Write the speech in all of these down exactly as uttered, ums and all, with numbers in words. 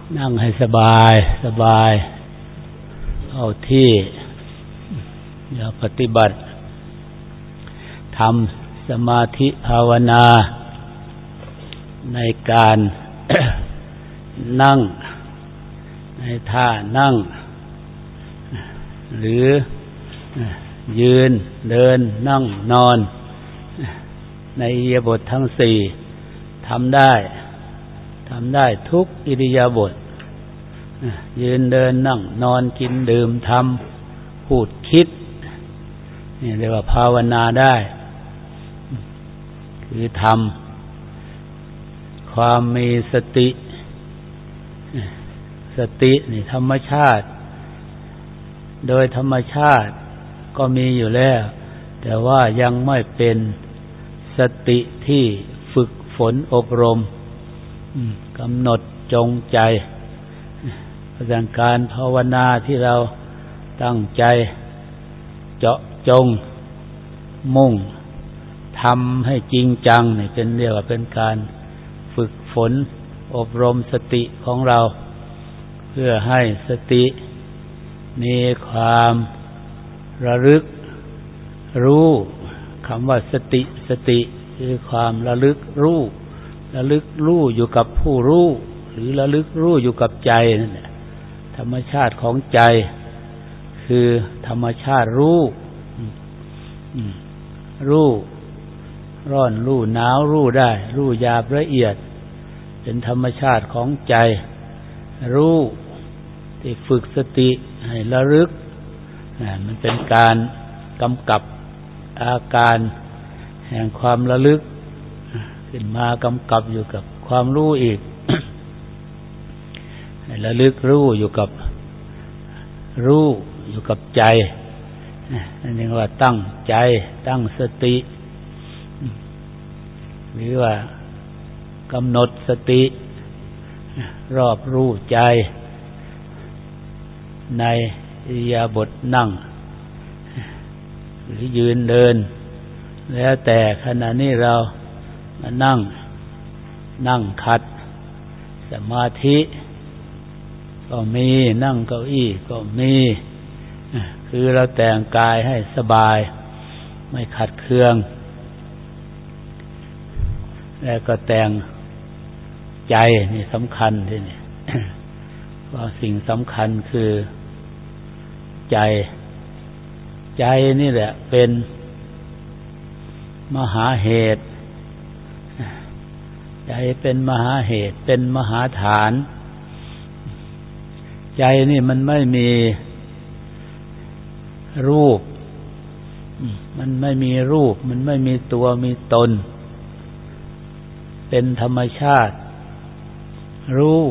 นั่งให้สบายสบายเอาที่อย่าปฏิบัติทำสมาธิภาวนาในการ นั่งในท่านั่งหรือยืนเดินนั่งนอนในอิริยาบถทั้งสี่ทำได้ทำได้ทุกอิริยาบถยืนเดินนั่งนอนกินดื่มทำพูดคิดนี่เรียกว่าภาวนาได้คือทำความมีสติสตินี่ธรรมชาติโดยธรรมชาติก็มีอยู่แล้วแต่ว่ายังไม่เป็นสติที่ฝึกฝนอบรมกำหนดจงใจประการภาวนาที่เราตั้งใจเจาะจงมุ่งทำให้จริงจังนี่เป็นเรียกว่าเป็นการฝึกฝนอบรมสติของเราเพื่อให้สติมีความระลึกรู้คำว่าสติสติคือความระลึกรู้ระลึกรู้อยู่กับผู้รู้หรือระลึกรู้อยู่กับใจนั่นแหละธรรมชาติของใจคือธรรมชาติรู้รู้ร้อนรู้หนาวรู้ได้รู้หยาบละเอียดเป็นธรรมชาติของใจรู้ที่ฝึกสติให้ระลึกมันเป็นการกำกับอาการแห่งความระลึกขึ้นมากำกับอยู่กับความรู้อีก ให้ระลึกรู้อยู่กับรู้อยู่กับใจนั่นเรียกว่าตั้งใจตั้งสติหรือว่ากำหนดสติรอบรู้ใจในอิริยาบถนั่งหรือยืนเดินแล้วแต่ขณะนี้เรามานั่งนั่งขัดสมาธิก็มีนั่งเก้าอี้ก็มีคือเราแต่งกายให้สบายไม่ขัดเคืองแล้วก็แต่งใจนี่สำคัญที่นี่ ว่าสิ่งสำคัญคือใจใจนี่แหละเป็นมหาเหตุใจเป็นมหาเหตุเป็นมหาฐานใจนี่มันไม่มีรูปมันไม่มีรูปมันไม่มีตัวมีตนเป็นธรรมชาติรู้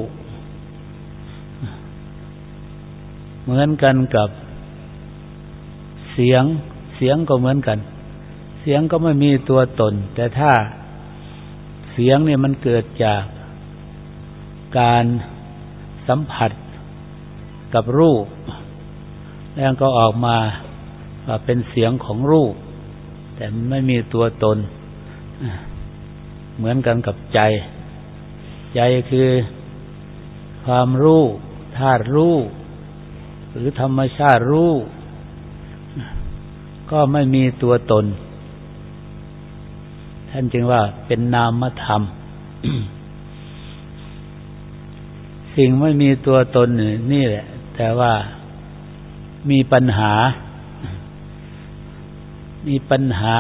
เหมือนกันกับเสียงเสียงก็เหมือนกันเสียงก็ไม่มีตัวตนแต่ถ้าเสียงเนี่ยมันเกิดจากการสัมผัสกับรูปแล้วก็ออกมาว่าเป็นเสียงของรูปแต่มันไม่มีตัวตนเหมือนกันกับใจใจคือความรู้ธาตุรู้หรือธรรมชาติรู้ก็ไม่มีตัวตนท่านจึงว่าเป็นนามธรรม สิ่งไม่มีตัวตนนี่แหละแต่ว่ามีปัญหามีปัญหา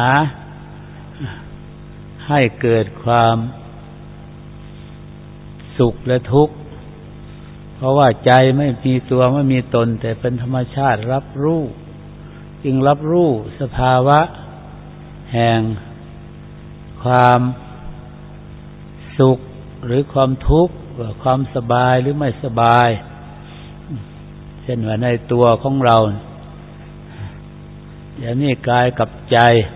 ให้เกิดความสุขและทุกข์เพราะว่าใจไม่มีตัวไม่มีตนแต่เป็นธรรมชาติรับรู้จึงรับรู้สภาวะแห่งความสุขหรือความทุกข์ความสบายหรือไม่สบายเช่นว่าในตัวของเราอย่างนี้กายกับใจ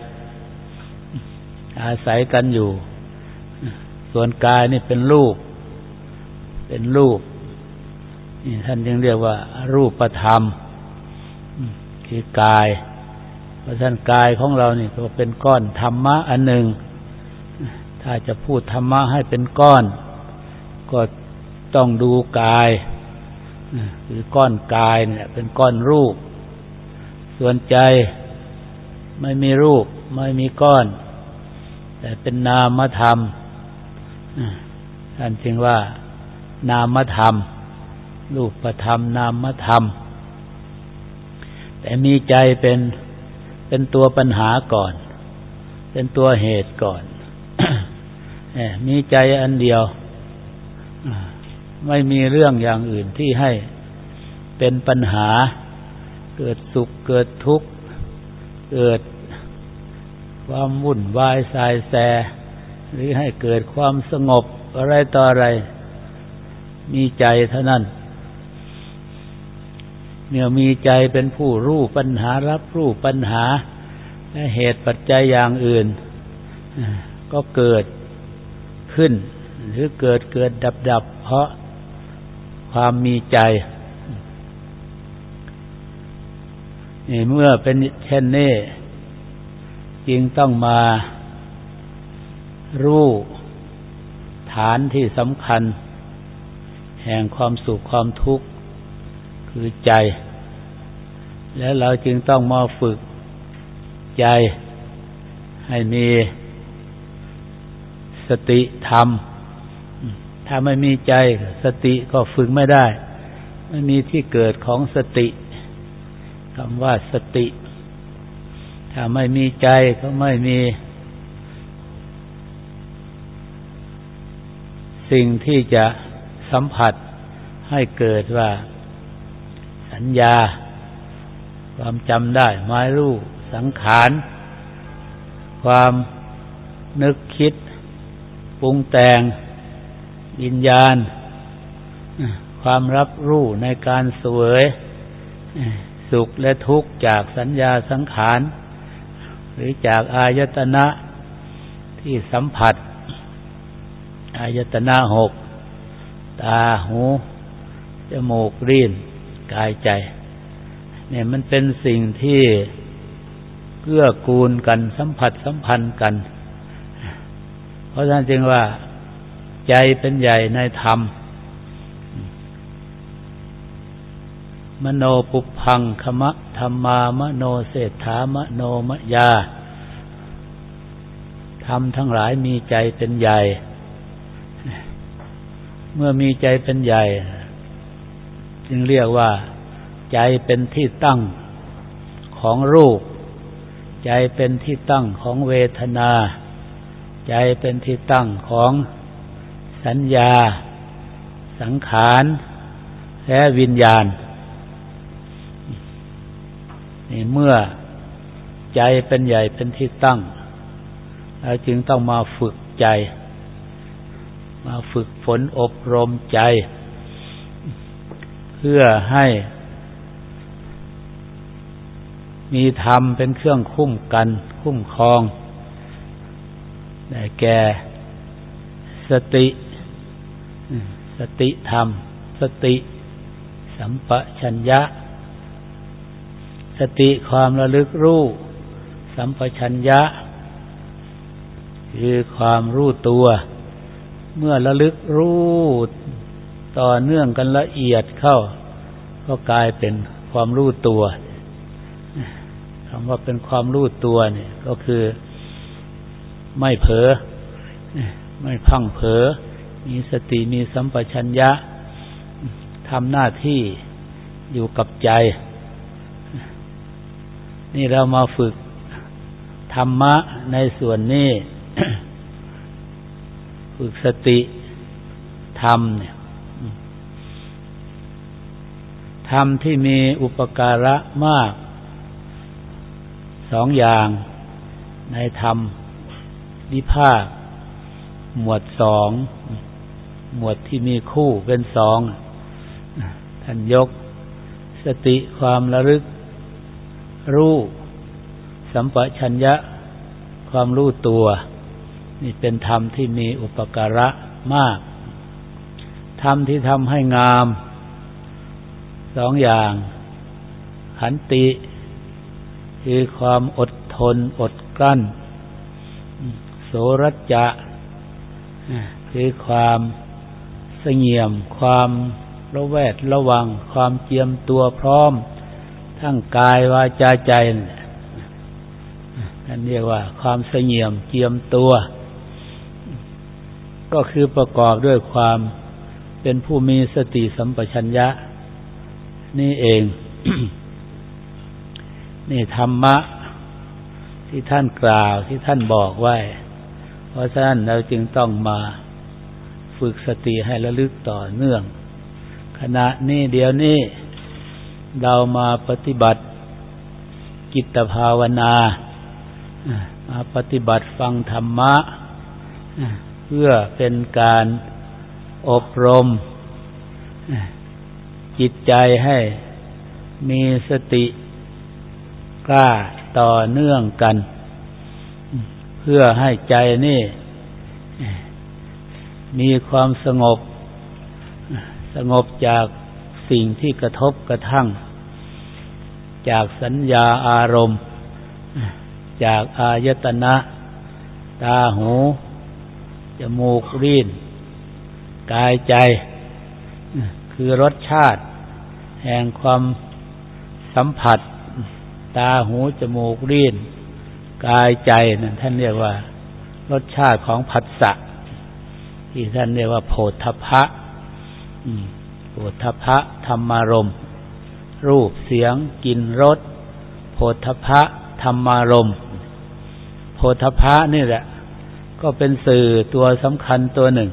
อาศัยกันอยู่ส่วนกายนี่เป็นรูปเป็นรูปนี่ท่านจึงเรียกว่ารูปธรรมคือกายเพราะฉะนั้นกายของเรานี่ก็เป็นก้อนธรรมะอันหนึ่งถ้าจะพูดธรรมะให้เป็นก้อนก็ต้องดูกายคือก้อนกายเนี่ยเป็นก้อนรูปส่วนใจไม่มีรูปไม่มีก้อนแต่เป็นนามธรรมท่านจึงว่านามธรรมรูปธรรมนามธรรมแต่มีใจเป็นเป็นตัวปัญหาก่อนเป็นตัวเหตุก่อน มีใจอันเดียวไม่มีเรื่องอย่างอื่นที่ให้เป็นปัญหาเกิดสุขเกิดทุกข์เกิดความวุ่นวายสายแสหรือให้เกิดความสงบอะไรต่ออะไรมีใจเท่านั้นเมื่อมีใจเป็นผู้รู้ปัญหารับรู้ปัญหาและเหตุปัจจัยอย่างอื่นก็เกิดขึ้นหรือเกิดเกิดดับดับเพราะความมีใจนี่เมื่อเป็นเช่นนี้จึงต้องมารู้ฐานที่สำคัญแห่งความสุขความทุกข์คือใจแล้วเราจึงต้องมาฝึกใจให้มีสติธรรมถ้าไม่มีใจสติก็ฝึกไม่ได้ไม่มีที่เกิดของสติคำว่าสติถ้าไม่มีใจก็ไม่มีสิ่งที่จะสัมผัสให้เกิดว่าสัญญาความจำได้หมายรู้สังขารความนึกคิดปรุงแต่งวิญญาณความรับรู้ในการเสวยสุขและทุกข์จากสัญญาสังขารหรือจากอายตนะที่สัมผัสอายตนะหกตาหูจมูกลิ้นกายใจเนี่ยมันเป็นสิ่งที่เกื้อกูลกันสัมผัสสัมพันธ์กันเพราะฉะนั้นจึงว่าใจเป็นใหญ่ในธรรมมโนปุพพังคมะธัมมามโนเศรษฐามโนมยาธรรมทั้งหลายมีใจเป็นใหญ่เมื่อมีใจเป็นใหญ่จึงเรียกว่าใจเป็นที่ตั้งของรูปใจเป็นที่ตั้งของเวทนาใจเป็นที่ตั้งของสัญญาสังขารและวิญญาณนี่เมื่อใจเป็นใหญ่เป็นที่ตั้งเราจึงต้องมาฝึกใจมาฝึกฝนอบรมใจเพื่อให้มีธรรมเป็นเครื่องคุ้มกันคุ้มครองได้แก่สติสติธรรมสติสัมปชัญญะสติความระลึกรู้สัมปชัญญะคือความรู้ตัวเมื่อระลึกรู้ต่อเนื่องกันละเอียดเข้าก็กลายเป็นความรู้ตัวคำว่าเป็นความรู้ตัวเนี่ยก็คือไม่เผลอไม่พังเผลอมีสติมีสัมปชัญญะทำหน้าที่อยู่กับใจนี่เรามาฝึกธรรมะในส่วนนี้ ฝึกสติธรรมเนี่ยธรรมที่มีอุปการะมากสองอย่างในธรรมวิภาคหมวดสองหมวดที่มีคู่เป็นสองท่านยกสติความระลึกรู้สัมปชัญญะความรู้ตัวนี่เป็นธรรมที่มีอุปการะมากธรรมที่ทำให้งามสองอย่างขันติคือความอดทนอดกลั้นโสรัจจะคือความเสงี่ยมความระแวดระวังความเจียมตัวพร้อมทั้งกายวาจาใจนั่นเรียกว่าความเสงี่ยมเจียมตัวก็คือประกอบด้วยความเป็นผู้มีสติสัมปชัญญะนี่เอง นี่ธรรมะที่ท่านกล่าวที่ท่านบอกไว้เพราะฉะนั้นเราจึงต้องมาฝึกสติให้ระลึกต่อเนื่องขณะนี้เดี๋ยวนี้เรามาปฏิบัติจิตภาวนามาปฏิบัติฟังธรรมะเพื่อเป็นการอบรมจิตใจให้มีสติกล้าต่อเนื่องกันเพื่อให้ใจนี่มีความสงบสงบจากสิ่งที่กระทบกระทั่งจากสัญญาอารมณ์จากอายตนะตาหูจมูกลิ้นกายใจคือรสชาติแห่งความสัมผัสตาหูจมูกลิ้นกายใจนั่นท่านเรียกว่ารสชาติของผัสสะที่ท่านเรียกว่าโผฏฐัพพะโผฏฐัพพะธรรมารมณ์รูปเสียงกลิ่นรสโผฏฐัพพะธรรมารมณ์โผฏฐัพพะนี่แหละก็เป็นสื่อตัวสำคัญตัวหนึ่ง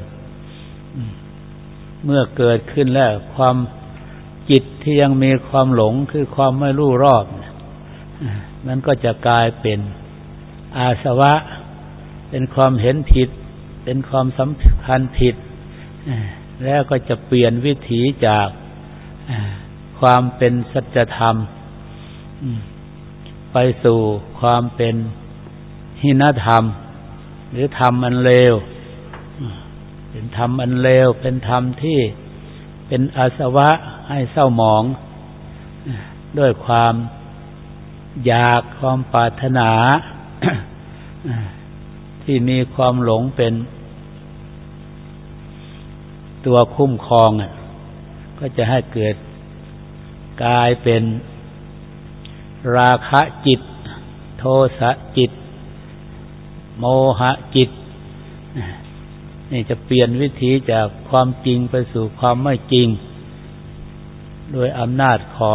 เมื่อเกิดขึ้นแล้วความจิตที่ยังมีความหลงคือความไม่รู้รอบมันก็จะกลายเป็นอาสวะเป็นความเห็นผิดเป็นความสำคัญผิดแล้วก็จะเปลี่ยนวิถีจากความเป็นสัจธรรมไปสู่ความเป็นหินธรรมหรือธรรมอันเลวเป็นธรรมอันเลวเป็นธรรมที่เป็นอาสวะให้เศร้าหมองด้วยความอยากความปรารถนา ที่มีความหลงเป็นตัวคุ้มครองก็จะให้เกิดกลายเป็นราคะจิตโทสะจิตโมหะจิตนี่จะเปลี่ยนวิถีจากความจริงไปสู่ความไม่จริงโดยอำนาจของ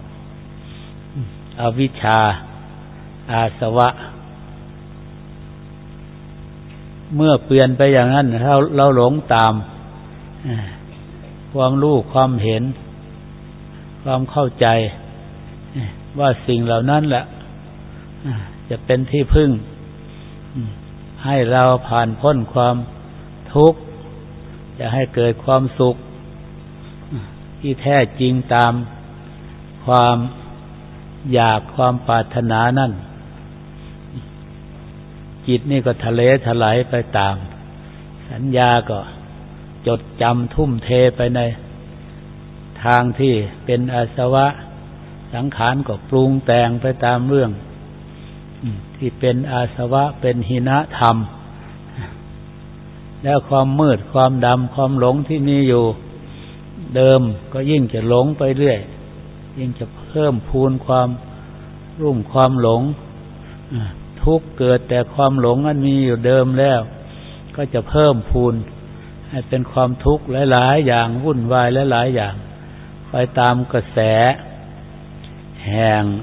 อวิชชาอาสวะเมื่อเปลี่ยนไปอย่างนั้นเราเราหลงตามความรู้ความเห็นความเข้าใจว่าสิ่งเหล่านั้นแหละจะเป็นที่พึ่งให้เราผ่านพ้นความทุกข์จะให้เกิดความสุขที่แท้จริงตามความอยากความปรารถนานั่นจิตนี่ก็ทะเลถลายไปตามสัญญาก็จดจำทุ่มเทไปในทางที่เป็นอาสวะสังขารก็ปรุงแต่งไปตามเรื่องที่เป็นอาสวะเป็นหินธรรมแล้วความมืดความดำความหลงที่มีอยู่เดิมก็ยิ่งจะหลงไปเรื่อยยิ่งจะเพิ่มพูนความรุ่มความหลงทุกข์เกิดแต่ความหลงนั้นมีอยู่เดิมแล้วก็จะเพิ่มพูนให้เป็นความทุกข์หลายๆอย่างวุ่นวายหลายๆอย่างไปตามกระแสแห่ง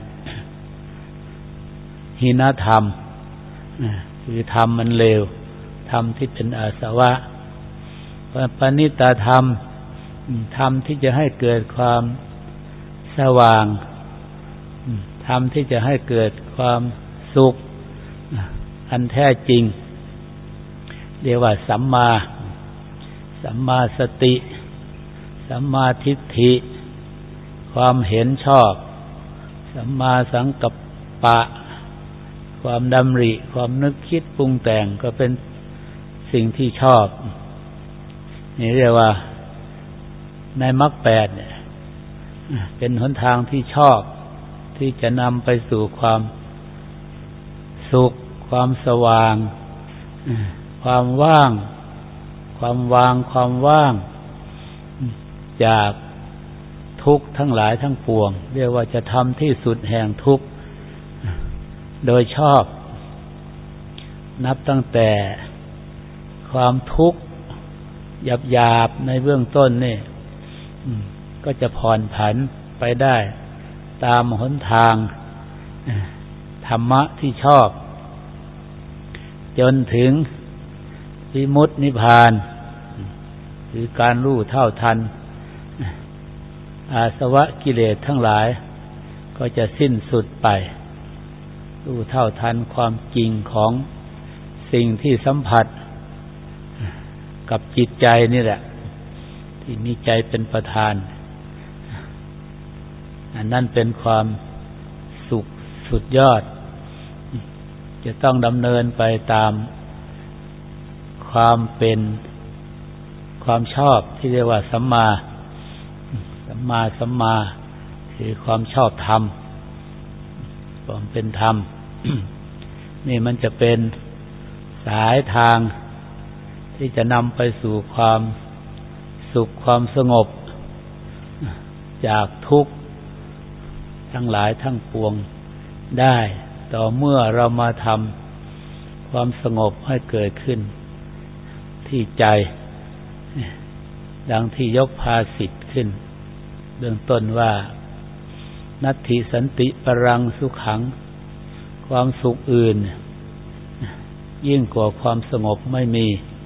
หินธรรมคือธรรมมันเลวธรรมที่เป็นอาสวะปณิตาธรรมธรรมที่จะให้เกิดความสว่างธรรมที่จะให้เกิดความสุขอันแท้จริงเรียกว่าสัมมาสัมมาสติสัมมาทิฏฐิความเห็นชอบสัมมาสังกัปปะความดำริความนึกคิดปรุงแต่งก็เป็นสิ่งที่ชอบนี่เรียกว่าในมรรคแปดเนี่ยเป็นหนทางที่ชอบที่จะนำไปสู่ความสุขความสว่างความว่างความวางความว่างจากทุกข์ทั้งหลายทั้งปวงเรียกว่าจะทำที่สุดแห่งทุกข์โดยชอบนับตั้งแต่ความทุกข์หยาบๆในเบื้องต้นนี่ก็จะผ่อนผันไปได้ตามหนทางธรรมะที่ชอบจนถึงวิมุตตินิพพานคือการรู้เท่าทันอาสวะกิเลสทั้งหลายก็จะสิ้นสุดไปรู้เท่าทันความจริงของสิ่งที่สัมผัสกับจิตใจนี่แหละที่มีใจเป็นประธานอันนั้นเป็นความสุขสุดยอดจะต้องดำเนินไปตามความเป็นความชอบที่เรียกว่าสัมมาสัมมาสัมมาคือความชอบธรรมความเป็นธรรม นี่มันจะเป็นสายทางที่จะนำไปสู่ความสุขความสงบจากทุกข์ทั้งหลายทั้งปวงได้ต่อเมื่อเรามาทำความสงบให้เกิดขึ้นที่ใจดังที่ยกภาษิตขึ้นเบื้องต้นว่านัตถิสันติปรังสุขังความสุขอื่นยิ่งกว่าความสงบไม่มี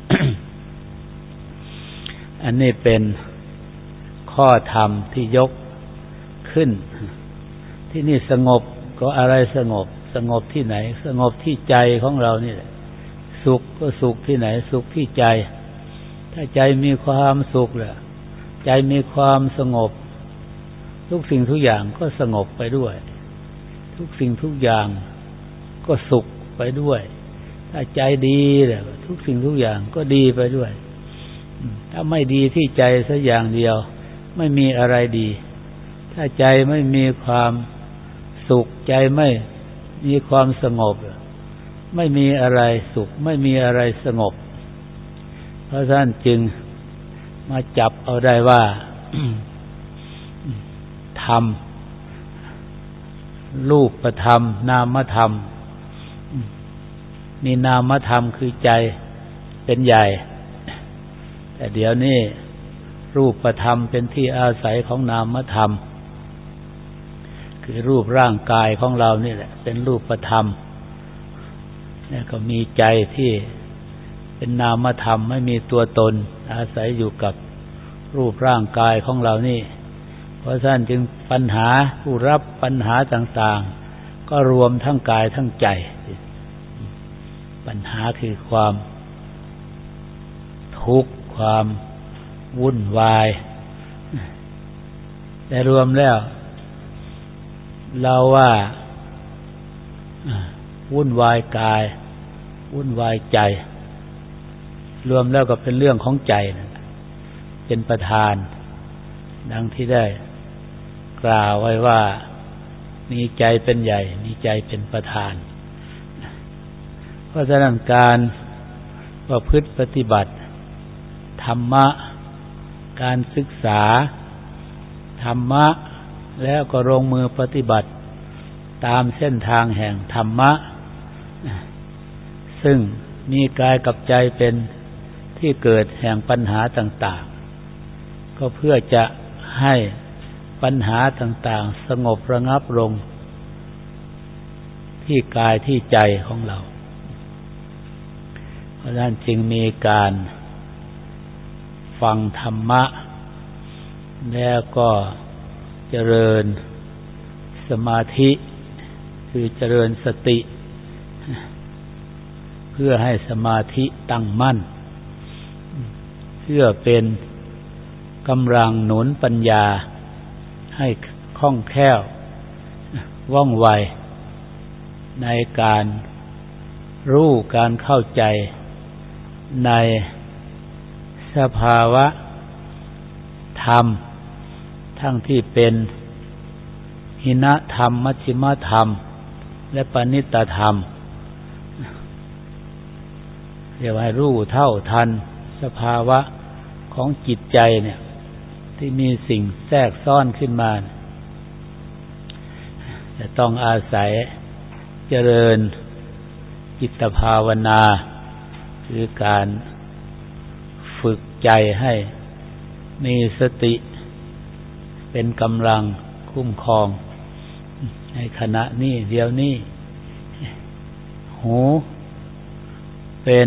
อันนี้เป็นข้อธรรมที่ยกขึ้นที่นี่สงบก็อะไรสงบสงบที่ไหนสงบที่ใจของเรานี่แหละสุขก็สุขที่ไหนสุขที่ใจถ้าใจมีความสุขแหละใจมีความสงบทุกสิ่งทุกอย่างก็สงบไปด้วยทุกสิ่งทุกอย่างก็สุขไปด้วยถ้าใจดีแหละทุกสิ่งทุกอย่างก็ดีไปด้วยถ้าไม่ดีที่ใจสักอย่างเดียวไม่มีอะไรดีถ้าใจไม่มีความสุขใจไม่มีความสงบไม่มีอะไรสุขไม่มีอะไรสงบเพราะฉะนั้นจึงมาจับเอาได้ว่า ธรรมรูปธรรมนามธรรมมีนามธรรมคือใจเป็นใหญ่แต่เดี๋ยวนี้รูปธรรมเป็นที่อาศัยของนามธรรมคือรูปร่างกายของเรานี่แหละเป็นรูปธรรมแล้วก็มีใจที่เป็นนามธรรมไม่มีตัวตนอาศัยอยู่กับรูปร่างกายของเรานี่เพราะฉะนั้นจึงปัญหาผู้รับปัญหาต่างๆก็รวมทั้งกายทั้งใจปัญหาคือความทุกข์ความวุ่นวายแต่รวมแล้วเราว่าวุ่นวายกายวุ่นวายใจรวมแล้วก็เป็นเรื่องของใจนะเป็นประธานดังที่ได้กล่าวไว้ว่ามีใจเป็นใหญ่มีใจเป็นประธานเพราะฉะนั้นการประพฤติปฏิบัติธรรมะการศึกษาธรรมะแล้วก็ลงมือปฏิบัติตามเส้นทางแห่งธรรมะซึ่งมีกายกับใจเป็นที่เกิดแห่งปัญหาต่างๆก็เพื่อจะให้ปัญหาต่างๆสงบระงับลงที่กายที่ใจของเราเพราะฉะนั้นจึงมีการฟังธรรมะแล้วก็เจริญสมาธิคือเจริญสติเพื่อให้สมาธิตั้งมั่นเพื่อเป็นกำลังหนุนปัญญาให้คล่องแคล่วว่องไวในการรู้การเข้าใจในสภาวะธรรมทั้งที่เป็นหินธรรมมัชฌิมธรรมและปณิตธรรมเรียกว่ารู้เท่าทันสภาวะของจิตใจเนี่ยทที่มีสิ่งแทรกซ้อนขึ้นมาจะต้องอาศัยเจริญจิตภาวนาคือการฝึกใจให้มีสติเป็นกำลังคุ้มครองในขณะนี้เดี๋ยวนี้หูเป็น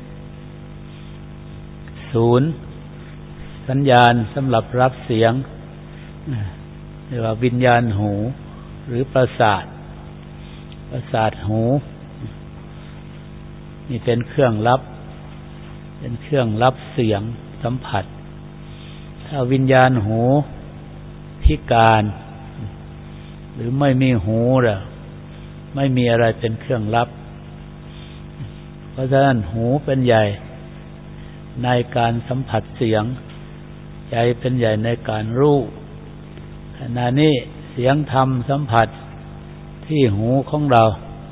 ศูนย์สัญญาณสำหรับรับเสียงเรียกว่าวิญญาณหูหรือประสาทประสาทหูนี่เป็นเครื่องรับเป็นเครื่องรับเสียงสัมผัสถ้าวิญญาณหูพิการหรือไม่มีหูล่ะไม่มีอะไรเป็นเครื่องรับเพราะฉะนั้นหูเป็นใหญ่ในการสัมผัสเสียงใจเป็นใหญ่ในการรู้ขณะนี้เสียงธรรมสัมผัสที่หูของเรา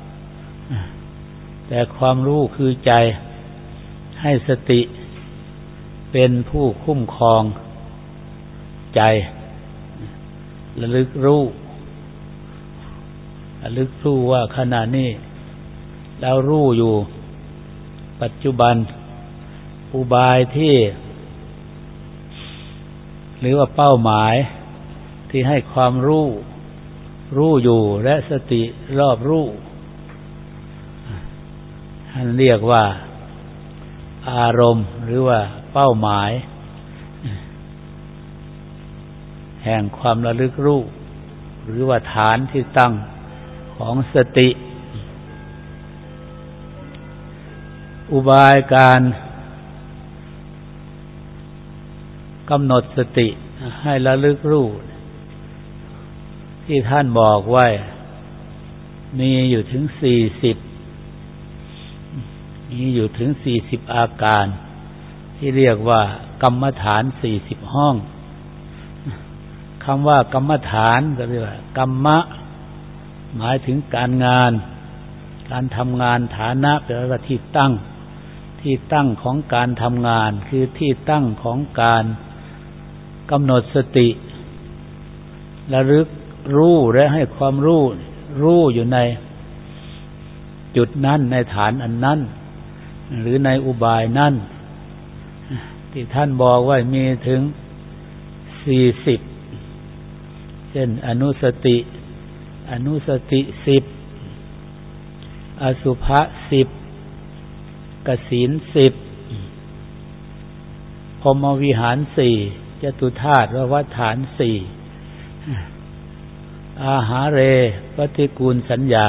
แต่ความรู้คือใจให้สติเป็นผู้คุ้มครองใจระลึกรู้ระลึกรู้ว่าขณะนี้เรารู้อยู่ปัจจุบันอุบายที่หรือว่าเป้าหมายที่ให้ความรู้รู้อยู่และสติรอบรู้ท่านเรียกว่าอารมณ์หรือว่าเป้าหมายแห่งความระลึกรู้หรือว่าฐานที่ตั้งของสติอุบายการกำหนดสติให้ระลึกรู้ที่ท่านบอกไว้มีอยู่ถึงสี่สิบมีอยู่ถึงสี่สิบอาการที่เรียกว่ากรรมฐานสี่สิบห้องคำว่ากรรมฐานก็เรียกว่ากรรมะหมายถึงการงานการทำงานฐานะแปลว่าที่ตั้งที่ตั้งของการทำงานคือที่ตั้งของการกำหนดสติระลึกรู้และให้ความรู้รู้อยู่ในจุดนั้นในฐานอันนั้นหรือในอุบายนั้นที่ท่านบอกว่ามีถึงสี่สิบเช่นอนุสติอนุสติสิบอสุภะสิบกสิณสิบพรหมวิหารสี่จตุธาตุววัฏฐานสี่อาหาเรปฏิกูลสัญญา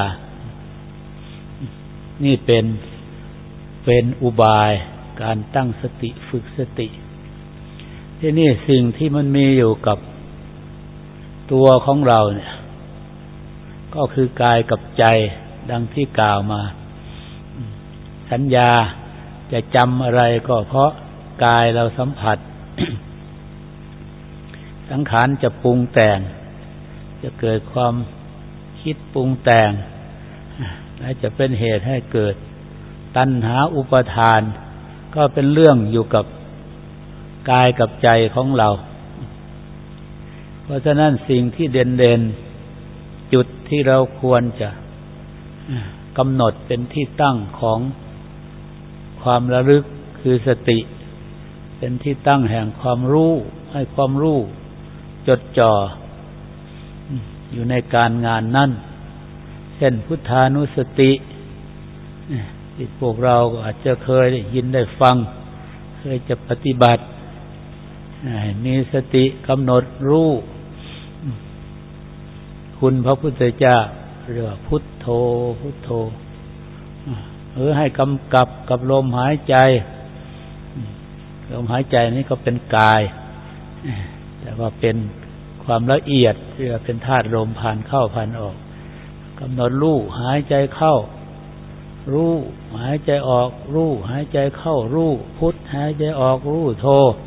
นี่เป็นเป็นอุบายการตั้งสติฝึกสติที่นี่สิ่งที่มันมีอยู่กับตัวของเราเนี่ยก็คือกายกับใจดังที่กล่าวมาสัญญาจะจำอะไรก็เพราะกายเราสัมผัส สังขารจะปรุงแต่งจะเกิดความคิดปรุงแต่งและจะเป็นเหตุให้เกิดตัณหาอุปทานก็เป็นเรื่องอยู่กับกายกับใจของเราเพราะฉะนั้นสิ่งที่เด่นๆจุดที่เราควรจะกำหนดเป็นที่ตั้งของความระลึกคือสติเป็นที่ตั้งแห่งความรู้ให้ความรู้จดจ่ออยู่ในการงานนั้นเช่นพุทธานุสติที่พวกเราอาจจะเคยได้ยินได้ฟังเคยจะปฏิบัติมีสติกำหนดรู้คุณพระพุทธเจ้าเรียกว่าพุทโธพุทโธหรือให้กำกับกับลมหายใจลมหายใจนี้ก็เป็นกายแต่ว่าเป็นความละเอียดเรียกว่าเป็นธาตุลมผ่านเข้าผ่านออกกำหนดรู้หายใจเข้ารู้หายใจออกรู้หายใจเข้ารู้พุทหายใจออกรู้โธ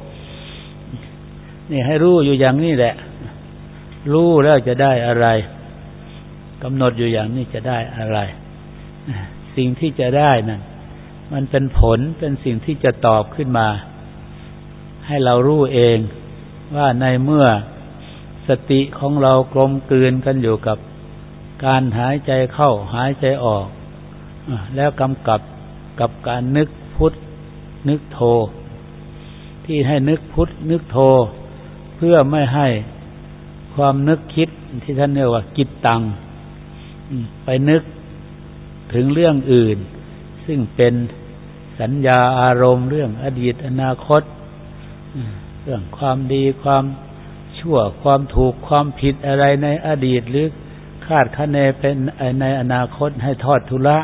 นี่ให้รู้อยู่อย่างนี้แหละรู้แล้วจะได้อะไรกำหนดอยู่อย่างนี้จะได้อะไรสิ่งที่จะได้นั่นมันเป็นผลเป็นสิ่งที่จะตอบขึ้นมาให้เรารู้เองว่าในเมื่อสติของเรากลมกลืนกันอยู่กับการหายใจเข้าหายใจออกแล้วกำกับกับการนึกพุทนึกโธที่ให้นึกพุทนึกโธเพื่อไม่ให้ความนึกคิดที่ท่านเรียกว่าจิตตังไปนึกถึงเรื่องอื่นซึ่งเป็นสัญญาอารมณ์เรื่องอดีตอนาคตเรื่องความดีความชั่วความถูกความผิดอะไรในอดีตหรือคาดคะเนเป็นในอนาคตให้ทอดทุละ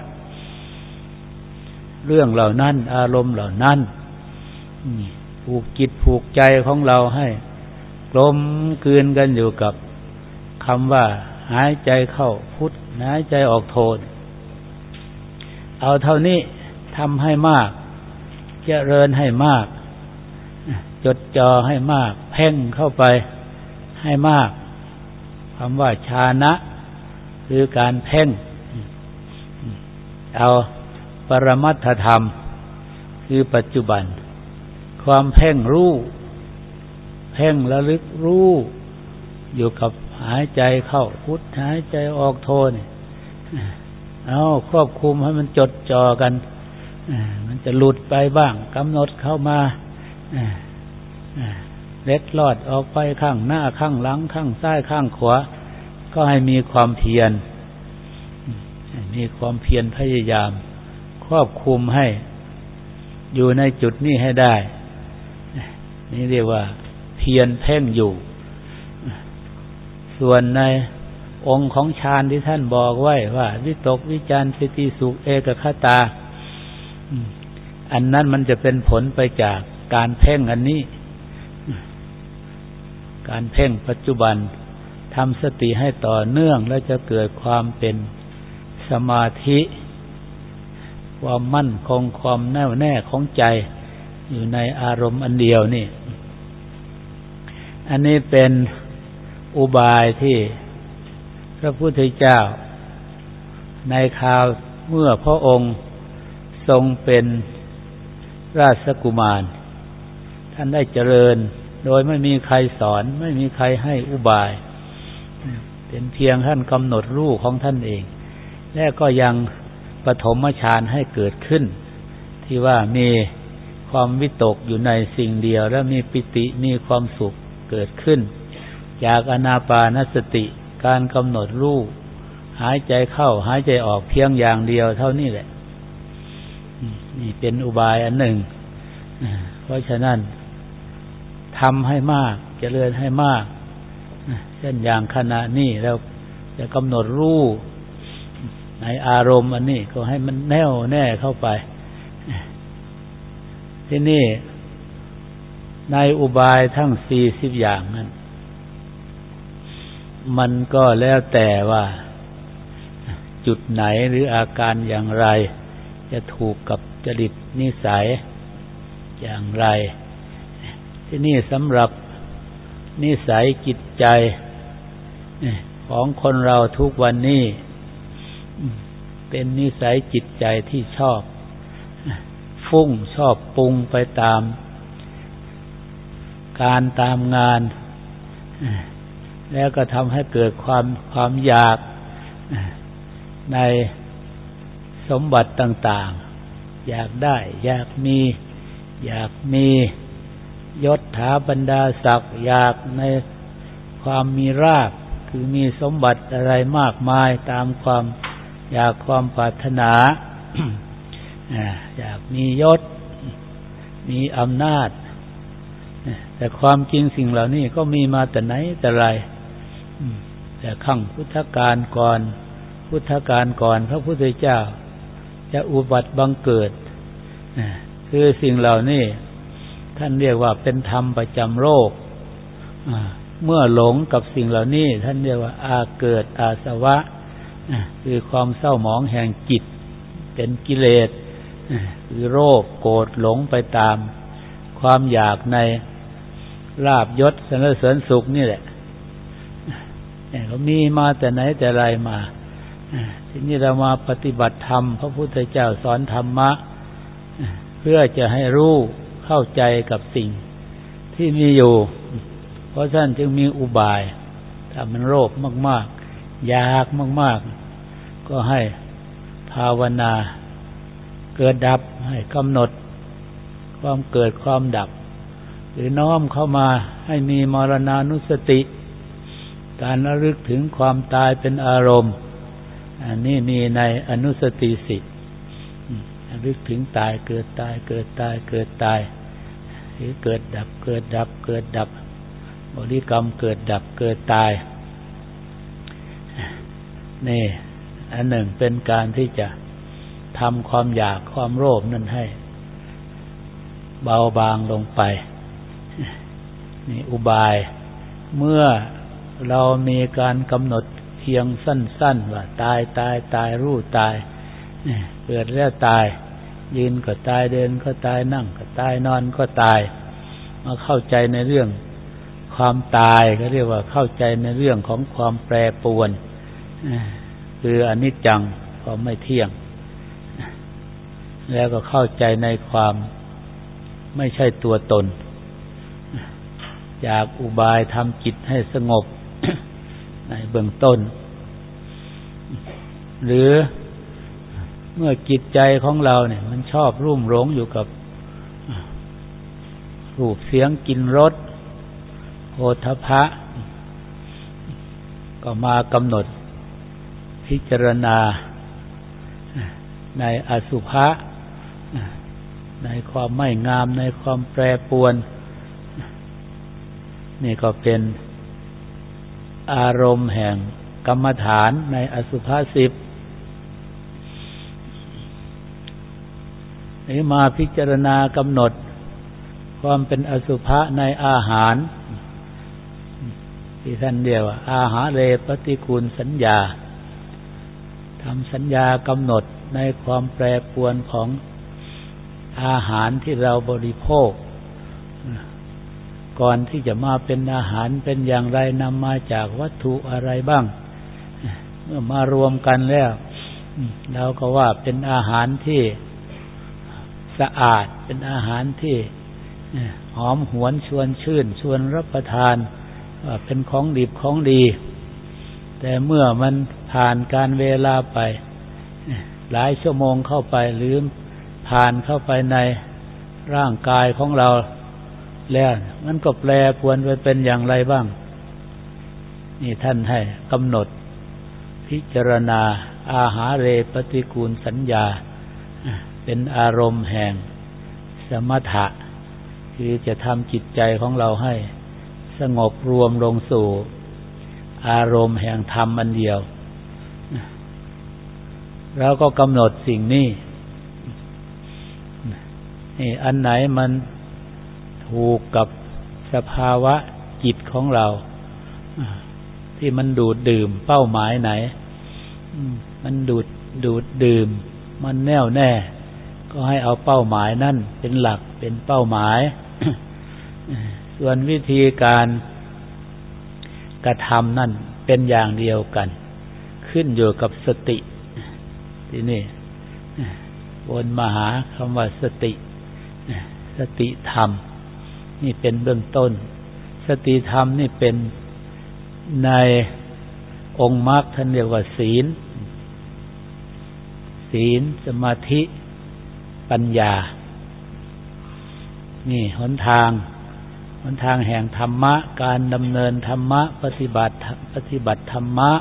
เรื่องเหล่านั้นอารมณ์เหล่านั้นผูกจิตผูกใจของเราให้กลมกลืนกันอยู่กับคำว่าหายใจเข้าพุทหายใจออกโทเอาเท่านี้ทำให้มากเจริญให้มากจดจ่อให้มากเพ่งเข้าไปให้มากคำว่าฌานะคือการเพ่งเอาปรมัตถธรรมคือปัจจุบันความเพ่งรู้เพ่งระลึกรู้อยู่กับหายใจเข้าพุทหายใจออกโทนี่เอาควบคุมให้มันจดจ่อกันมันจะหลุดไปบ้างกำหนดเข้ามาเล็ดลอดออกไปข้างหน้าข้างหลังข้างซ้ายข้างขวาก็ให้มีความเพียรมีความเพียรพยายามควบคุมให้อยู่ในจุดนี้ให้ได้นี่เรียกว่าเพียรเพ่งอยู่ส่วนในองค์ของฌานที่ท่านบอกไว้ว่าวิตกวิจารปิติสุขเอกคตาอันนั้นมันจะเป็นผลไปจากการเพ่งอันนี้การเพ่งปัจจุบันทำสติให้ต่อเนื่องแล้วจะเกิดความเป็นสมาธิความมั่นคงความแน่วแน่ของใจอยู่ในอารมณ์อันเดียวนี่อันนี้เป็นอุบายที่พระพุทธเจ้าในคราวเมื่อพระองค์ทรงเป็นราชกุมารท่านได้เจริญโดยไม่มีใครสอนไม่มีใครให้อุบายเป็นเพียงท่านกำหนดรู้ของท่านเองและก็ยังปฐมฌานให้เกิดขึ้นที่ว่ามีความวิตกอยู่ในสิ่งเดียวและมีปิติมีความสุขเกิดขึ้นจากอานาปานสติการกำหนดรู้หายใจเข้าหายใจออกเพียงอย่างเดียวเท่านี้แหละนี่เป็นอุบายอันหนึ่งเพราะฉะนั้นทำให้มากเจริญให้มากเช่นอย่างขณะนี้เราจะกำหนดรู้ในอารมณ์อันนี้ก็ให้มันแน่วแน่เข้าไปที่นี่ในอุบายทั้งสี่สิบอย่างนั้นมันก็แล้วแต่ว่าจุดไหนหรืออาการอย่างไรจะถูกกับจริตนิสัยอย่างไรที่นี่สำหรับนิสัยจิตใจของคนเราทุกวันนี้เป็นนิสัยจิตใจที่ชอบฟุ้งชอบปรุงไปตามการตามงานแล้วก็ทำให้เกิดความความอยากในสมบัติต่างๆอยากได้อยากมีอยากมียศถาบรรดาศักดิ์อยากในความมีราภย์คือมีสมบัติอะไรมากมายตามความอยากความปรารถนา อยากมียศมีอำนาจแต่ความจริงสิ่งเหล่านี้ก็มีมาแต่ไหนแต่ไรแต่ขั้งพุทธกาลก่อนพุทธกาลก่อนพระพุทธเจ้าจะอุบัติบังเกิดคือสิ่งเหล่านี้ท่านเรียกว่าเป็นธรรมประจำโลกเมื่อหลงกับสิ่งเหล่านี้ท่านเรียกว่าอาเกิดอาสวะคือความเศร้าหมองแห่งจิตเป็นกิเลสคือโรคโกรธหลงไปตามความอยากในลาภยศสรรเสริญสุขนี่แหละเขามีมาแต่ไหนแต่ไรมาทีนี้เรามาปฏิบัติธรรมพระพุทธเจ้าสอนธรรมะเพื่อจะให้รู้เข้าใจกับสิ่งที่มีอยู่เพราะฉะนั้นจึงมีอุบายถ้ามันโลภมากๆอยากมากๆก็ให้ภาวนาเกิดดับให้กำหนดความเกิดความดับหรือน้อมเข้ามาให้มีมรณานุสติการระลึกถึงความตายเป็นอารมณ์อันนี้มีในอนุสติสิบระลึกถึงตายเกิดตายเกิดตายเกิดตายหรือเกิดดับเกิดดับเกิดดับบริกรรมเกิดดับเกิดตายนี่อันหนึ่งเป็นการที่จะทำความอยากความโลภนั้นให้เบาบางลงไปนี่อุบายเมื่อเรามีการกำหนดเพียงสั้นๆว่าตายตายตายรู้ตายเกิดแล้วตายยืนก็ตายเดินก็ตายนั่งก็ตายนอนก็ตายมาเข้าใจในเรื่องความตายก็เรียกว่าเข้าใจในเรื่องของความแปรปรวนคืออนิจจังความไม่เที่ยงแล้วก็เข้าใจในความไม่ใช่ตัวตนจากอุบายทำจิตให้สงบในเบื้องต้นหรือเมื่อจิตใจของเราเนี่ยมันชอบรุ่มหลงอยู่กับรูปเสียงกลิ่นรสโผฏฐัพพะก็มากำหนดพิจารณาในอสุภะในความไม่งามในความแปรปรวนนี่ก็เป็นอารมณ์แห่งกรรมฐานในอสุภะสิบนี่มาพิจารณากำหนดความเป็นอสุภะในอาหารที่ท่านเรียกว่าอาหารเรปฏิกูลสัญญาทำสัญญากำหนดในความแปรปรวนของอาหารที่เราบริโภคก่อนที่จะมาเป็นอาหารเป็นอย่างไรนำมาจากวัตถุอะไรบ้างเมื่อมารวมกันแล้วเราก็ว่าเป็นอาหารที่สะอาดเป็นอาหารที่หอมหวนชวนชื่นชวนรับประทานว่าเป็นของดิบของดีแต่เมื่อมันผ่านการเวลาไปหลายชั่วโมงเข้าไปหรือผ่านเข้าไปในร่างกายของเราแล้วมันก็แปรปรวนไปเป็นอย่างไรบ้างนี่ท่านให้กำหนดพิจารณาอาหารเรปฏิกูลสัญญาเป็นอารมณ์แห่งสมถะคือจะทำจิตใจของเราให้สงบรวมลงสู่อารมณ์แห่งธรรมอันเดียวแล้วก็กำหนดสิ่งนี้นี่อันไหนมันถูกกับสภาวะจิตของเราที่มันดูดดื่มเป้าหมายไหนมันดูดดูดดื่มมันแน่วแน่ก็ให้เอาเป้าหมายนั่นเป็นหลักเป็นเป้าหมายส่วนวิธีการกระทำนั่นเป็นอย่างเดียวกันขึ้นอยู่กับสติที่นี่วนมาหาคำว่าสติสติธรรมนี่เป็นเบื้องต้นสติธรรมนี่เป็นในองค์มรรคท่านเรียกว่าศีลศีลสมาธิปัญญานี่หนทางหนทางแห่งธรรมะการดำเนินธรรมะปฏิบัติปฏิบัติธรรมะ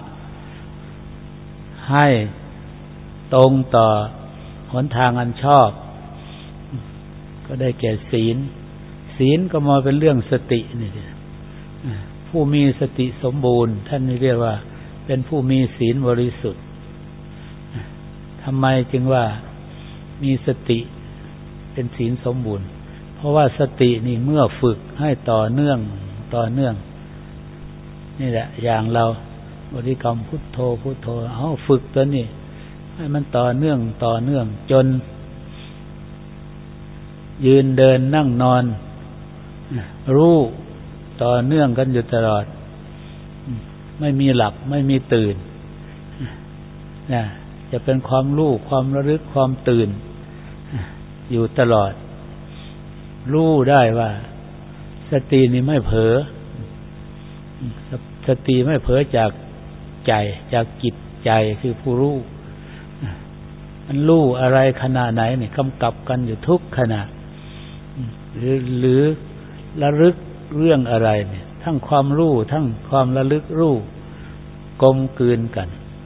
ให้ตรงต่อหนทางอันชอบก็ได้แก่ศีลศีลก็มาเป็นเรื่องสตินี่ผู้มีสติสมบูรณ์ท่านเรียกว่าเป็นผู้มีศีลบริสุทธิ์ทำไมจึงว่ามีสติเป็นศีลสมบูรณ์เพราะว่าสตินี่เมื่อฝึกให้ต่อเนื่องต่อเนื่องนี่แหละอย่างเราบริกรรมพุทโธพุทโธเอาฝึกตัวนี้ให้มันต่อเนื่องต่อเนื่องจนยืนเดินนั่งนอนรู้ต่อเนื่องกันอยู่ตลอดไม่มีหลับไม่มีตื่นนะจะเป็นความรู้ความระลึกความตื่นอยู่ตลอดรู้ได้ว่าสตินี่ไม่เผลอสติไม่เผลอจากใจจากจิตใจคือผู้รู้มันรู้อะไรขณะไหนเนี่ยกำกับกันอยู่ทุกขณะหรือหรือระลึกเรื่องอะไรเนี่ยทั้งความรู้ทั้งความระลึกรู้กลมกลืนกัน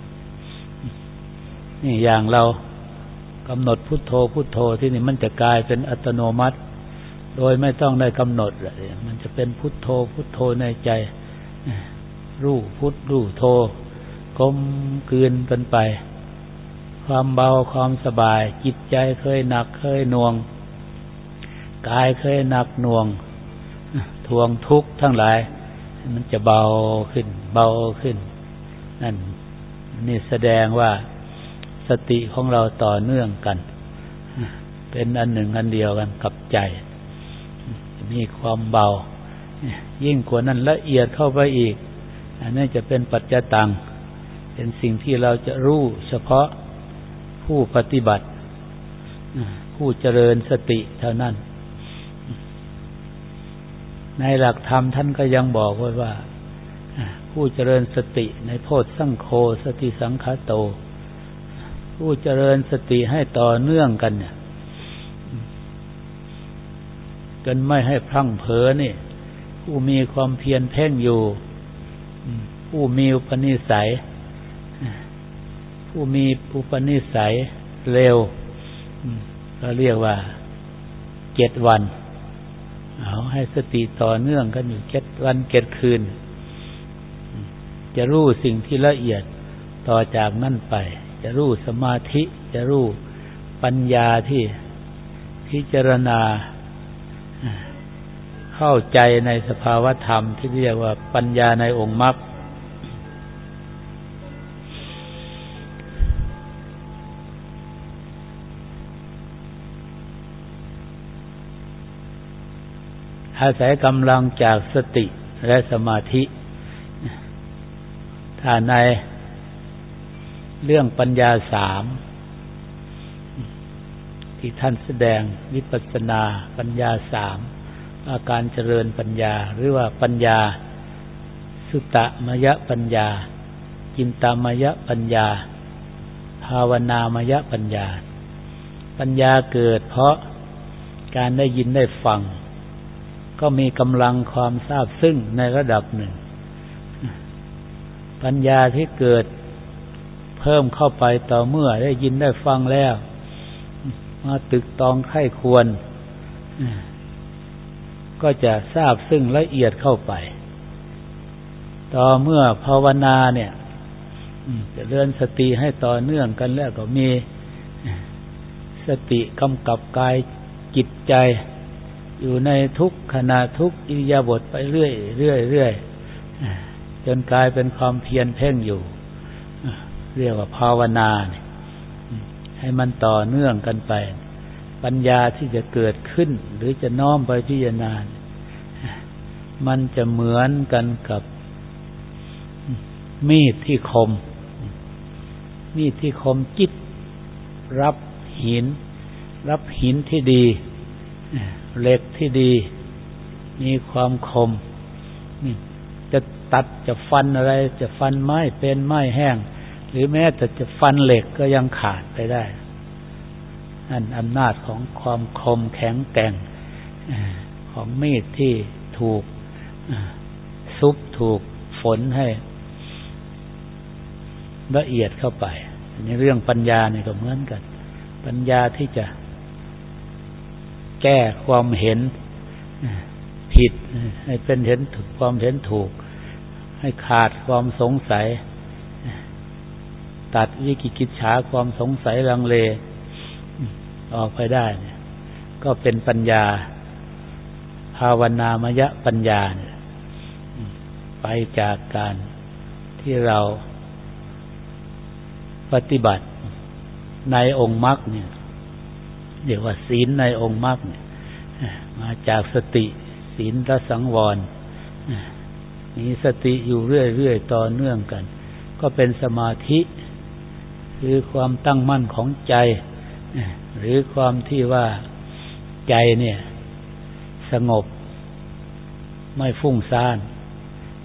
นี่อย่างเรากำหนดพุทโธพุทโธที่นี่มันจะกลายเป็นอัตโนมัติโดยไม่ต้องได้กำหนดเลยมันจะเป็นพุทโธพุทโธในใจรู้พุทรู้โธกลมกลืนกันไปความเบาความสบายจิตใจเคยหนักเคยหน่วงกายเคยหนักหน่วงทวงทุกข์ทั้งหลายมันจะเบาขึ้นเบาขึ้นนั่นนี่แสดงว่าสติของเราต่อเนื่องกันเป็นอันหนึ่งอันเดียวกันกับใจมีความเบายิ่งกว่านั้นละเอียดเข้าไปอีกอันนี้จะเป็นปัจจตังเป็นสิ่งที่เราจะรู้เฉพาะผู้ปฏิบัติผู้เจริญสติเท่านั้นในหลักธรรมท่านก็ยังบอกไว้ว่าผู้เจริญสติในโพชฌังโฆสติสังคโตผู้เจริญสติให้ต่อเนื่องกันเนี่ยจนไม่ให้พลั้งเผลอนี่ผู้มีความเพียรเพ่งอยู่ผู้มีอุปนิสัยผู้มีอุปนิสัยเร็วเราเรียกว่าเจ็ดวันเอาให้สติต่อเนื่องกันอยู่เจ็ดวันเจ็ดคืนจะรู้สิ่งที่ละเอียดต่อจากนั้นไปจะรู้สมาธิจะรู้ปัญญาที่พิจารณาเข้าใจในสภาวธรรมที่เรียกว่าปัญญาในองค์มรรคอาศัยกำลังจากสติและสมาธิถ้าในเรื่องปัญญาสามที่ท่านแสดงวิปัสสนาปัญญาสามอาการเจริญปัญญาหรือว่าปัญญาสุตตมยปัญญาจินตามยปัญญาภาวนามยปัญญาปัญญาเกิดเพราะการได้ยินได้ฟังก็มีกำลังความทราบซึ้งในระดับหนึ่งปัญญาที่เกิดเพิ่มเข้าไปต่อเมื่อได้ยินได้ฟังแล้วมาตึกตองไข้ควรก็จะทราบซึ้งละเอียดเข้าไปต่อเมื่อภาวนาเนี่ยจะเจริญสติให้ต่อเนื่องกันแล้วก็มีสติกำกับกายจิตใจอยู่ในทุกขณะทุกอิริยาบถไปเรื่อยเรื่อยเรื่อยจนกลายเป็นความเพียรเพ่งอยู่เรียกว่าภาวนาให้มันต่อเนื่องกันไปปัญญาที่จะเกิดขึ้นหรือจะน้อมไปพิจารณามันจะเหมือนกันกับมีดที่คมมีดที่คมจิ๊บรับหินรับหินที่ดีเหล็กที่ดีมีความคมจะตัดจะฟันอะไรจะฟันไม้เป็นไม้แห้งหรือแม้แต่จะฟันเหล็กก็ยังขาดไปได้นั่นอำนาจของความคมแข็งแกร่งของมีดที่ถูกซุบถูกฝนให้ละเอียดเข้าไปอันนี้เรื่องปัญญาเนี่ยก็เหมือนกันปัญญาที่จะแก้ความเห็นผิดให้เป็นเห็นถูกความเห็นถูกให้ขาดความสงสัยตัดวิกิกิจฉาความสงสัยลังเลออกไปได้เนี่ยก็เป็นปัญญาภาวนามยปัญญาเนี่ยไปจากการที่เราปฏิบัติในองค์มรรคเนี่ยเรียกว่าศีลในองค์มรรคเนี่ยมาจากสติศีลและสังวรมีสติอยู่เรื่อยๆต่อเนื่องกันก็เป็นสมาธิคือความตั้งมั่นของใจหรือความที่ว่าใจเนี่ยสงบไม่ฟุ้งซ่านจ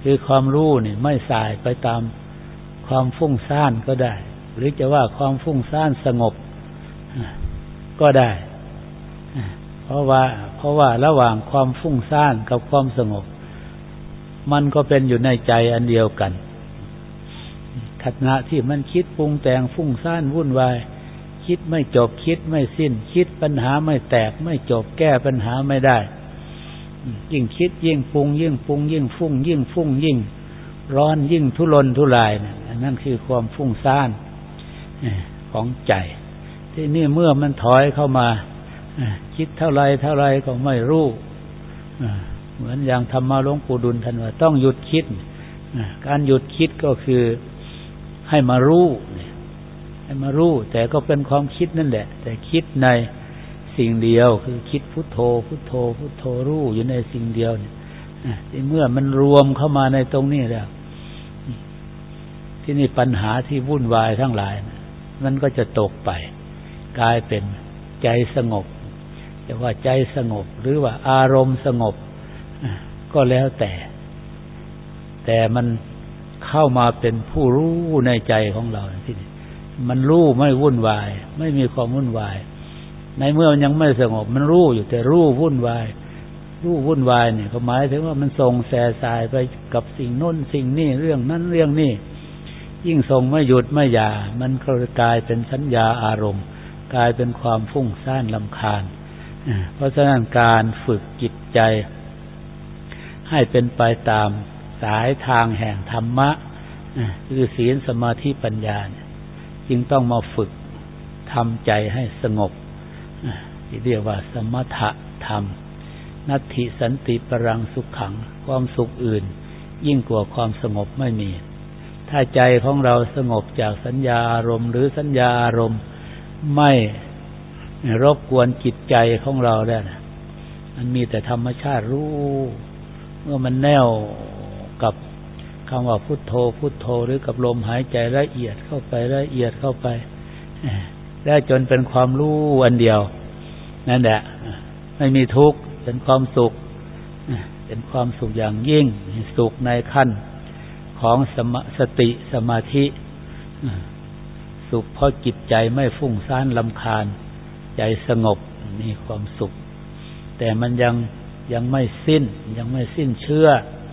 คือความรู้นี่ไม่สายไปตามความฟุ้งซ่านก็ได้หรือจะว่าความฟุ้งซ่านสงบก็ได้เพราะว่าเพราะว่าระหว่างความฟุ้งซ่านกับความสงบมันก็เป็นอยู่ในใจอันเดียวกันขณะที่มันคิดปรุงแต่งฟุ้งซ่านวุ่นวายคิดไม่จบคิดไม่สิ้นคิดปัญหาไม่แตกไม่จบแก้ปัญหาไม่ได้ยิ่งคิดยิ่งปรุงยิ่งปรุงยิ่งฟุ้งยิ่งฟุ้งยิ่งร้อนยิ่งทุรนทุรายนั่นคือความฟุ้งซ่านของใจที่นี่เมื่อมันถอยเข้ามาคิดเท่าไรเท่าไรก็ไม่รู้เหมือนอย่างธรรมะหลวงปู่ดุลท่านว่าต้องหยุดคิดการหยุดคิดก็คือให้มารู้ให้มารู้แต่ก็เป็นความคิดนั่นแหละแต่คิดในสิ่งเดียวคือคิดพุทโธพุทโธพุทโธรู้อยู่ในสิ่งเดียวเนี่ยที่เมื่อมันรวมเข้ามาในตรงนี้แล้วที่นี่ปัญหาที่วุ่นวายทั้งหลายมันก็จะตกไปกลายเป็นใจสงบจะว่าใจสงบหรือว่าอารมณ์สงบก็แล้วแต่แต่มันเข้ามาเป็นผู้รู้ในใจของเราที่นี่มันรู้ไม่วุ่นวายไม่มีความวุ่นวายในเมื่อมันยังไม่สงบมันรู้อยู่แต่รู้วุ่นวายรู้วุ่นวายเนี่ยก็หมายถึงว่ามันส่งแส่สายไปกับสิ่งโน้นสิ่งนี้เรื่องนั้นเรื่องนี้ยิ่งส่งไม่หยุดไม่หย่ามันก็กลายเป็นสัญญาอารมณ์กลายเป็นความฟุ้งซ่านรำคาญเพราะฉะนั้นการฝึกจิตใจให้เป็นไปตามสายทางแห่งธรรมะคือศีลสมาธิปัญญาจึงต้องมาฝึกทำใจให้สงบที่เรียกว่าสมถะธรรมนัตถิสันติปรังสุขขังความสุขอื่นยิ่งกว่าความสงบไม่มีถ้าใจของเราสงบจากสัญญาอารมณ์หรือสัญญาอารมณ์ไม่รบกวนจิตใจของเราแล้วนะมันมีแต่ธรรมชาติรู้เมื่อมันแน่วกับคำว่าพุทโธพุทโธหรือกับลมหายใจละเอียดเข้าไปละเอียดเข้าไปได้จนเป็นความรู้อันเดียวนั่นแหละไม่มีทุกข์เป็นความสุขเป็นความสุขอย่างยิ่งสุขในขั้นของสมาสติสมาธิสุขเพราะจิตใจไม่ฟุ้งซ่านรำคาญใจสงบมีความสุขแต่มันยังยังไม่สิ้นยังไม่สิ้นเชื่อ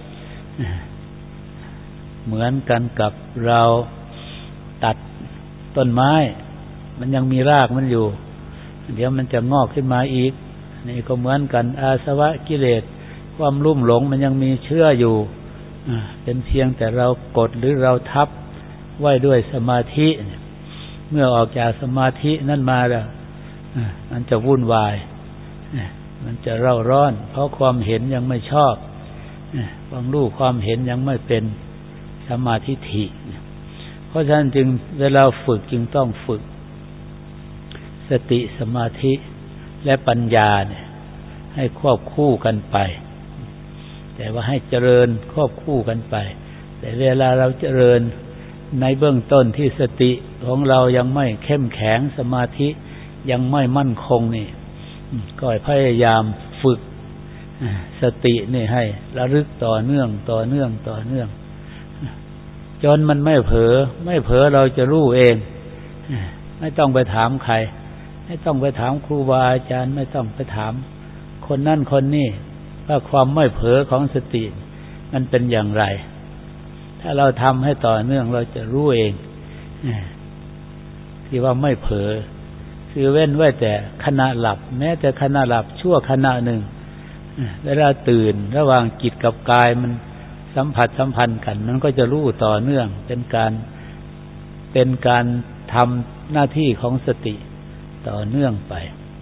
เหมือนกันกับเราตัดต้นไม้มันยังมีรากมันอยู่เดี๋ยวมันจะงอกขึ้นมาอีกนี่ก็เหมือนกันอาสวะกิเลสความลุ่มหลงมันยังมีเชื่ออยู่เป็นเพียงแต่เรากดหรือเราทับไว้ด้วยสมาธิเมื่อออกจากสมาธินั่นมาแล้วมันจะวุ่นวายมันจะเร่าร้อนเพราะความเห็นยังไม่ชอบความรู้ความเห็นยังไม่เป็นสมาธิถิเพราะฉะนั้นจึงเวลาฝึกจึงต้องฝึกสติสมาธิและปัญญาเนี่ยให้ควบคู่กันไปแต่ว่าให้เจริญควบคู่กันไปแต่เวลาเราเจริญในเบื้องต้นที่สติของเรายังไม่เข้มแข็งสมาธิยังไม่มั่นคงนี่ก็พยายามฝึกสตินี่ให้ระลึกต่อเนื่องต่อเนื่องต่อเนื่องจนมันไม่เผลอไม่เผลอเราจะรู้เองไม่ต้องไปถามใครไม่ต้องไปถามครูบาอาจารย์ไม่ต้องไปถามคนนั่นคนนี้ว่าความไม่เผลอของสติมันเป็นอย่างไรถ้าเราทำให้ต่อเนื่องเราจะรู้เองที่ว่าไม่เผลอคือเว้นไว้แต่ขณะหลับแม้แต่ขณะหลับชั่วขณะหนึ่งเวลาตื่นระหว่างจิตกับกายมันสัมผัสสัมพันธ์กันมันก็จะรู้ต่อเนื่องเป็นการเป็นการทำหน้าที่ของสติต่อเนื่องไป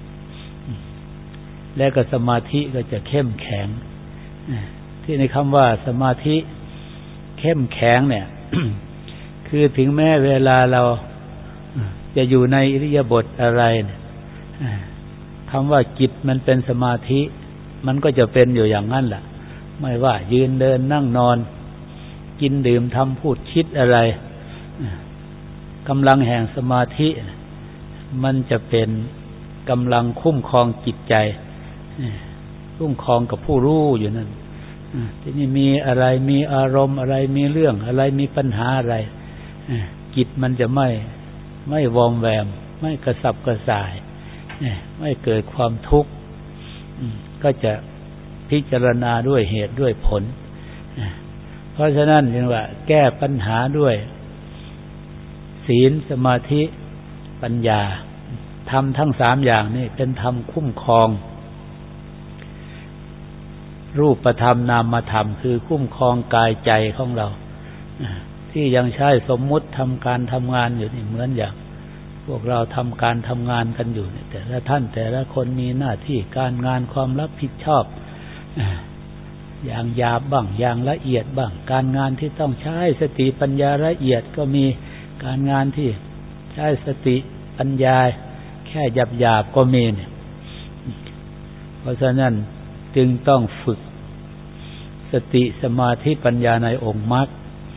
และก็สมาธิก็จะเข้มแข็งที่ในคำว่าสมาธิเข้มแข็งเนี่ย คือถึงแม้เวลาเราจะอยู่ในอิริยาบถอะไรเนี่ยคำว่าจิตมันเป็นสมาธิมันก็จะเป็นอยู่อย่างนั้นแหละไม่ว่ายืนเดินนั่งนอนกินดื่มทำพูดคิดอะไรกำลังแห่งสมาธิมันจะเป็นกำลังคุ้มครองจิตใจคุ้มครองกับผู้รู้อยู่นั่นทีนี้มีอะไรมีอารมณ์อะไรมีเรื่องอะไรมีปัญหาอะไรจิตมันจะไม่ไม่วอมแวมไม่กระสับกระส่ายไม่เกิดความทุกข์ก็จะพิจารณาด้วยเหตุด้วยผลเพราะฉะนั้นจึงว่าแก้ปัญหาด้วยศีลสมาธิปัญญาธรรมทั้งสามอย่างนี้เป็นธรรมคุ้มครองรูปธรรมนามธรรมคือคุ้มครองกายใจของเราที่ยังใช้สมมุติทำการทำงานอยู่นี่เหมือนอย่างพวกเราทำการทำงานกันอยู่เนี่ยแต่ละท่านแต่ละคนมีหน้าที่การงานความรับผิดชอบอย่างหยาบบ้างอย่างละเอียดบ้างการงานที่ต้องใช้สติปัญญาละเอียดก็มีการงานที่ใช้สติปัญญาแค่หยาบหยาบก็มีเนี่ยเพราะฉะนั้นจึงต้องฝึกสติสมาธิปัญญาในองค์มรรค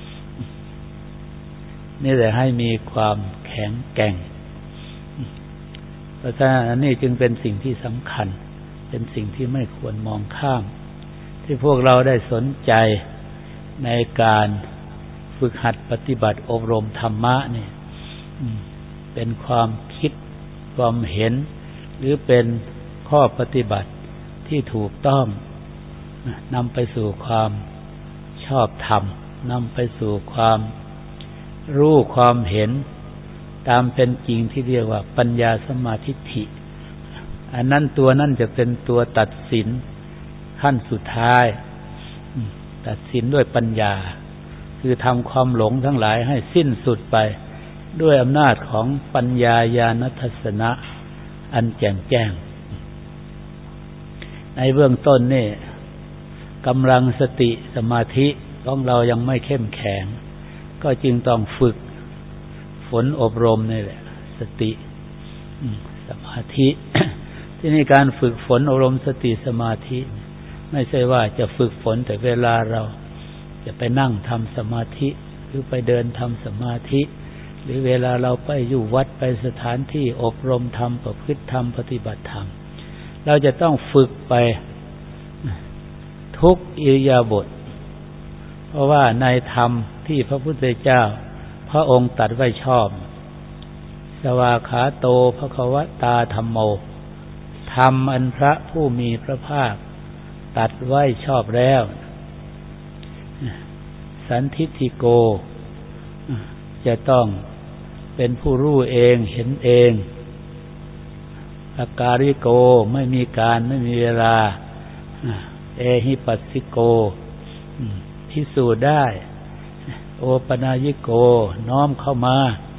นี่แหละให้มีความแข็งแกร่งเพราะฉะนั้นอันนี้จึงเป็นสิ่งที่สำคัญเป็นสิ่งที่ไม่ควรมองข้ามที่พวกเราได้สนใจในการฝึกหัดปฏิบัติอบรมธรรมะนี่เป็นความคิดความเห็นหรือเป็นข้อปฏิบัติที่ถูกต้องนำไปสู่ความชอบธรรมนำไปสู่ความรู้ความเห็นตามเป็นจริงที่เรียกว่าปัญญาสมาธิฐิอันนั้นตัวนั้นจะเป็นตัวตัดสินขั้นสุดท้ายตัดสินด้วยปัญญาคือทำความหลงทั้งหลายให้สิ้นสุดไปด้วยอำนาจของปัญญาญาณทัศนะอันแจ่มแจ้งในเบื้องต้นนี่กำลังสติสมาธิของเรายังไม่เข้มแข็งก็จึงต้องฝึกฝนอบรมนี่แหละสติสมาธิที่นี่การฝึกฝนอบรมสติสมาธิไม่ใช่ว่าจะฝึกฝนแต่เวลาเราจะไปนั่งทำสมาธิหรือไปเดินทำสมาธิหรือเวลาเราไปอยู่วัดไปสถานที่อบรมธรรมประพฤติธรรมปฏิบัติธรรมเราจะต้องฝึกไปทุกอิริยาบถเพราะว่าในธรรมที่พระพุทธเจ้าพระองค์ตรัสไว้ชอบสวากขาโตภควตาธัมโมธรรมอันพระผู้มีพระภาคตรัสไว้ชอบแล้วสันทิฏฐิโกจะต้องเป็นผู้รู้เองเห็นเองอาการิโกไม่มีการไม่มีเวลาเอหิปัสสิโกพิสูจน์ได้โอปนายโกน้อมเข้ามา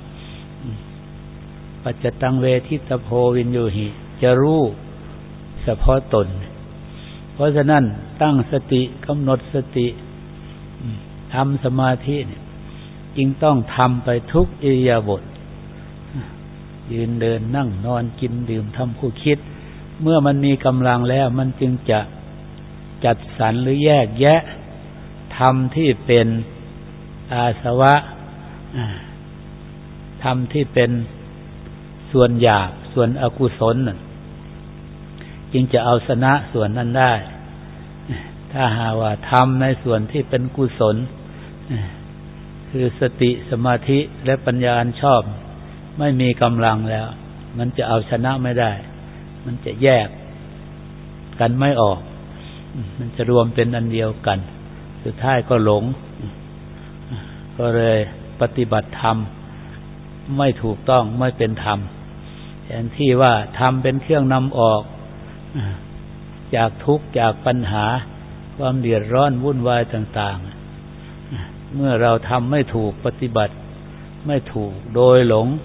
ปัจจตังเวทิตโพวินยูหิจะรู้เฉพาะตนเพราะฉะนั้นตั้งสติกำหนดสติทำสมาธิจึงต้องทำไปทุกอิริยาบถยืนเดินนั่งนอนกินดื่มทำผู้คิดเมื่อมันมีกำลังแล้วมันจึงจะจัดสรรหรือแยกแยะธรรมที่เป็นอาสวะธรรมที่เป็นส่วนหยาบส่วนอกุศลจึงจะเอาชนะส่วนนั้นได้ถ้าหาว่าธรรมในส่วนที่เป็นกุศลคือสติสมาธิและปัญญาอันชอบไม่มีกำลังแล้วมันจะเอาชนะไม่ได้มันจะแยกกันไม่ออกมันจะรวมเป็นอันเดียวกันสุดท้ายก็หลงก็เลยปฏิบัติธรรมไม่ถูกต้องไม่เป็นธรรมแทนที่ว่าธรรมเป็นเครื่องนำออกจากทุกข์จากปัญหาความเดือดร้อนวุ่นวายต่างๆเมื่อเราทำไม่ถูกปฏิบัติไม่ถูกโดยหลง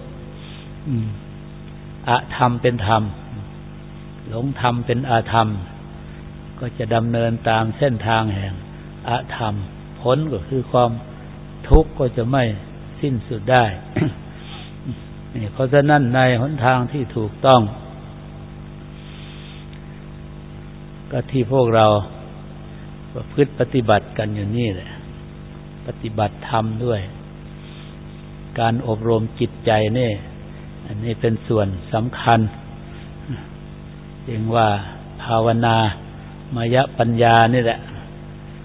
อธรรมเป็นธรรมหลงธรรมเป็นอธรรมก็จะดำเนินตามเส้นทางแห่งอธรรมผลก็คือความทุกข์ก็จะไม่สิ้นสุดได้ นี่เพราะฉะนั้นในหนทางที่ถูกต้องก็ที่พวกเราประพฤติปฏิบัติกันอยู่นี่แหละปฏิบัติธรรมด้วยการอบรมจิตใจนี่อันนี้เป็นส่วนสำคัญจึงว่าภาวนามายปัญญานี่แหละ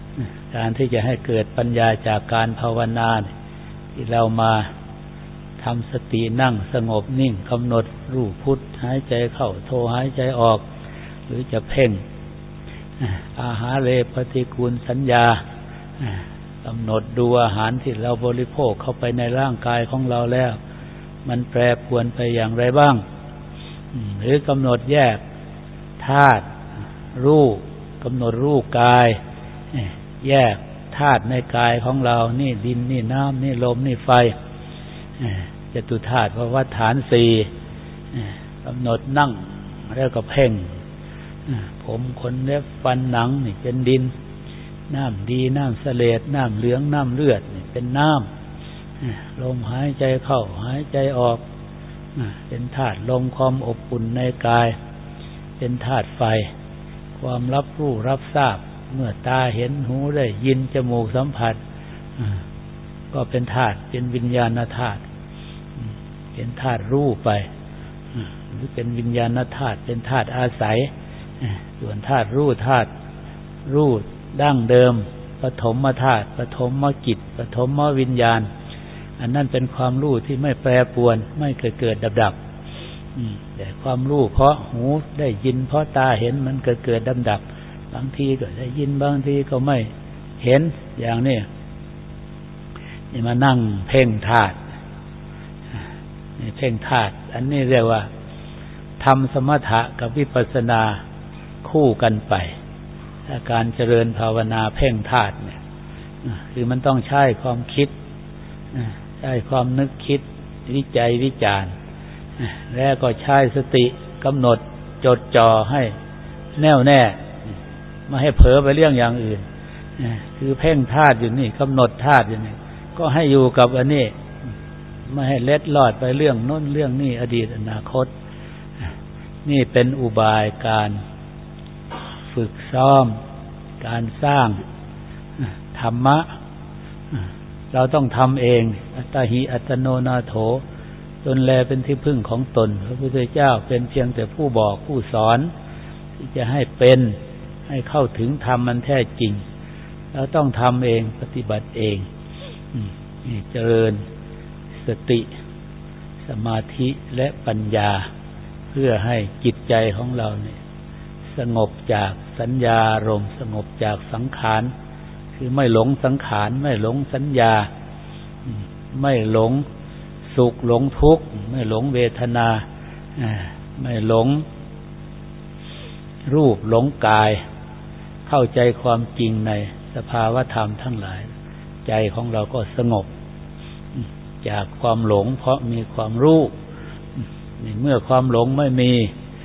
การที่จะให้เกิดปัญญาจากการภาวนาที่เรามาทำสตินั่งสงบนิ่งกำหนดรู้พุทหายใจเข้าโทหายใจออกหรือจะเพ่งอาหารเรปฏิกูลสัญญากำหนดดูอาหารที่เราบริโภคเข้าไปในร่างกายของเราแล้วมันแปรปรวนไปอย่างไรบ้างหรือกำหนดแยกธาตุรูปกำหนดรูปกายแยกธาตุในกายของเรานี่ดินนี่น้ำนี่ลมนี่ไฟจตุธาตุภวฐานสี่กำหนดนั่งแล้วก็เพ่งผมขนเล็บฟันหนังนี่เป็นดินน้ำดีน้ำเสลดน้ำเหลืองน้ำเลือดนี่เป็นน้ำลมหายใจเข้าหายใจออกเป็นธาตุลมความอบอุ่นในกายเป็นธาตุไฟความรับรู้รับทราบเมื่อตาเห็นหูได้ยินจมูกสัมผัสก็เป็นธาตุเป็นวิญญาณธาตุเป็นธาตุรู้ไปหรือเป็นวิญญาณธาตุเป็นธาตุอาศัยส่วนธาตุรู้ธาตุรู้ดั้งเดิมปฐมธาตุปฐมกิจปฐมวิญญาณอันนั้นเป็นความรู้ที่ไม่แปรปรวนไม่เกิดเกิดดับดับแต่ความรู้เพราะหูได้ยินเพราะตาเห็นมันเกิดเกิดดับดับบางทีก็ได้ยินบางทีก็ไม่เห็นอย่างนี้นี่มานั่งเพ่งธาตุนี่เพ่งธาตุอันนี้เรียกว่าทำสมถะกับวิปัสสนาคู่กันไปถ้าการเจริญภาวนาเพ่งธาตุเนี่ยคือมันต้องใช้ความคิดใช้ความนึกคิดวิจัยวิจารณ์แล้วก็ใช้สติกำหนดจดจ่อให้แน่วแน่ไม่ให้เผลอไปเรื่องอย่างอื่นคือเพ่งธาตุอยู่นี่กำหนดธาตุอยู่นี่ก็ให้อยู่กับอันนี้ไม่ให้เล็ดลอดไปเรื่องโน้นเรื่องนี้อดีตอนาคตนี่เป็นอุบายการฝึกซ้อมการสร้างธรรมะเราต้องทำเองอัตหิอัตโนนาโถตนแลเป็นที่พึ่งของตนพระพุทธเจ้าเป็นเพียงแต่ผู้บอกผู้สอนที่จะให้เป็นให้เข้าถึงธรรมมันแท้จริงเราต้องทำเองปฏิบัติเองเจริญสติสมาธิและปัญญาเพื่อให้จิตใจของเราเนี่ยสงบจากสัญญารมณ์สงบจากสังขารคือไม่หลงสังขารไม่หลงสัญญาไม่หลงสุขหลงทุกข์ไม่หลงเวทนาไม่หลงรูปหลงกายเข้าใจความจริงในสภาวธรรมทั้งหลายใจของเราก็สงบจากความหลงเพราะมีความรู้เมื่อความหลงไม่มี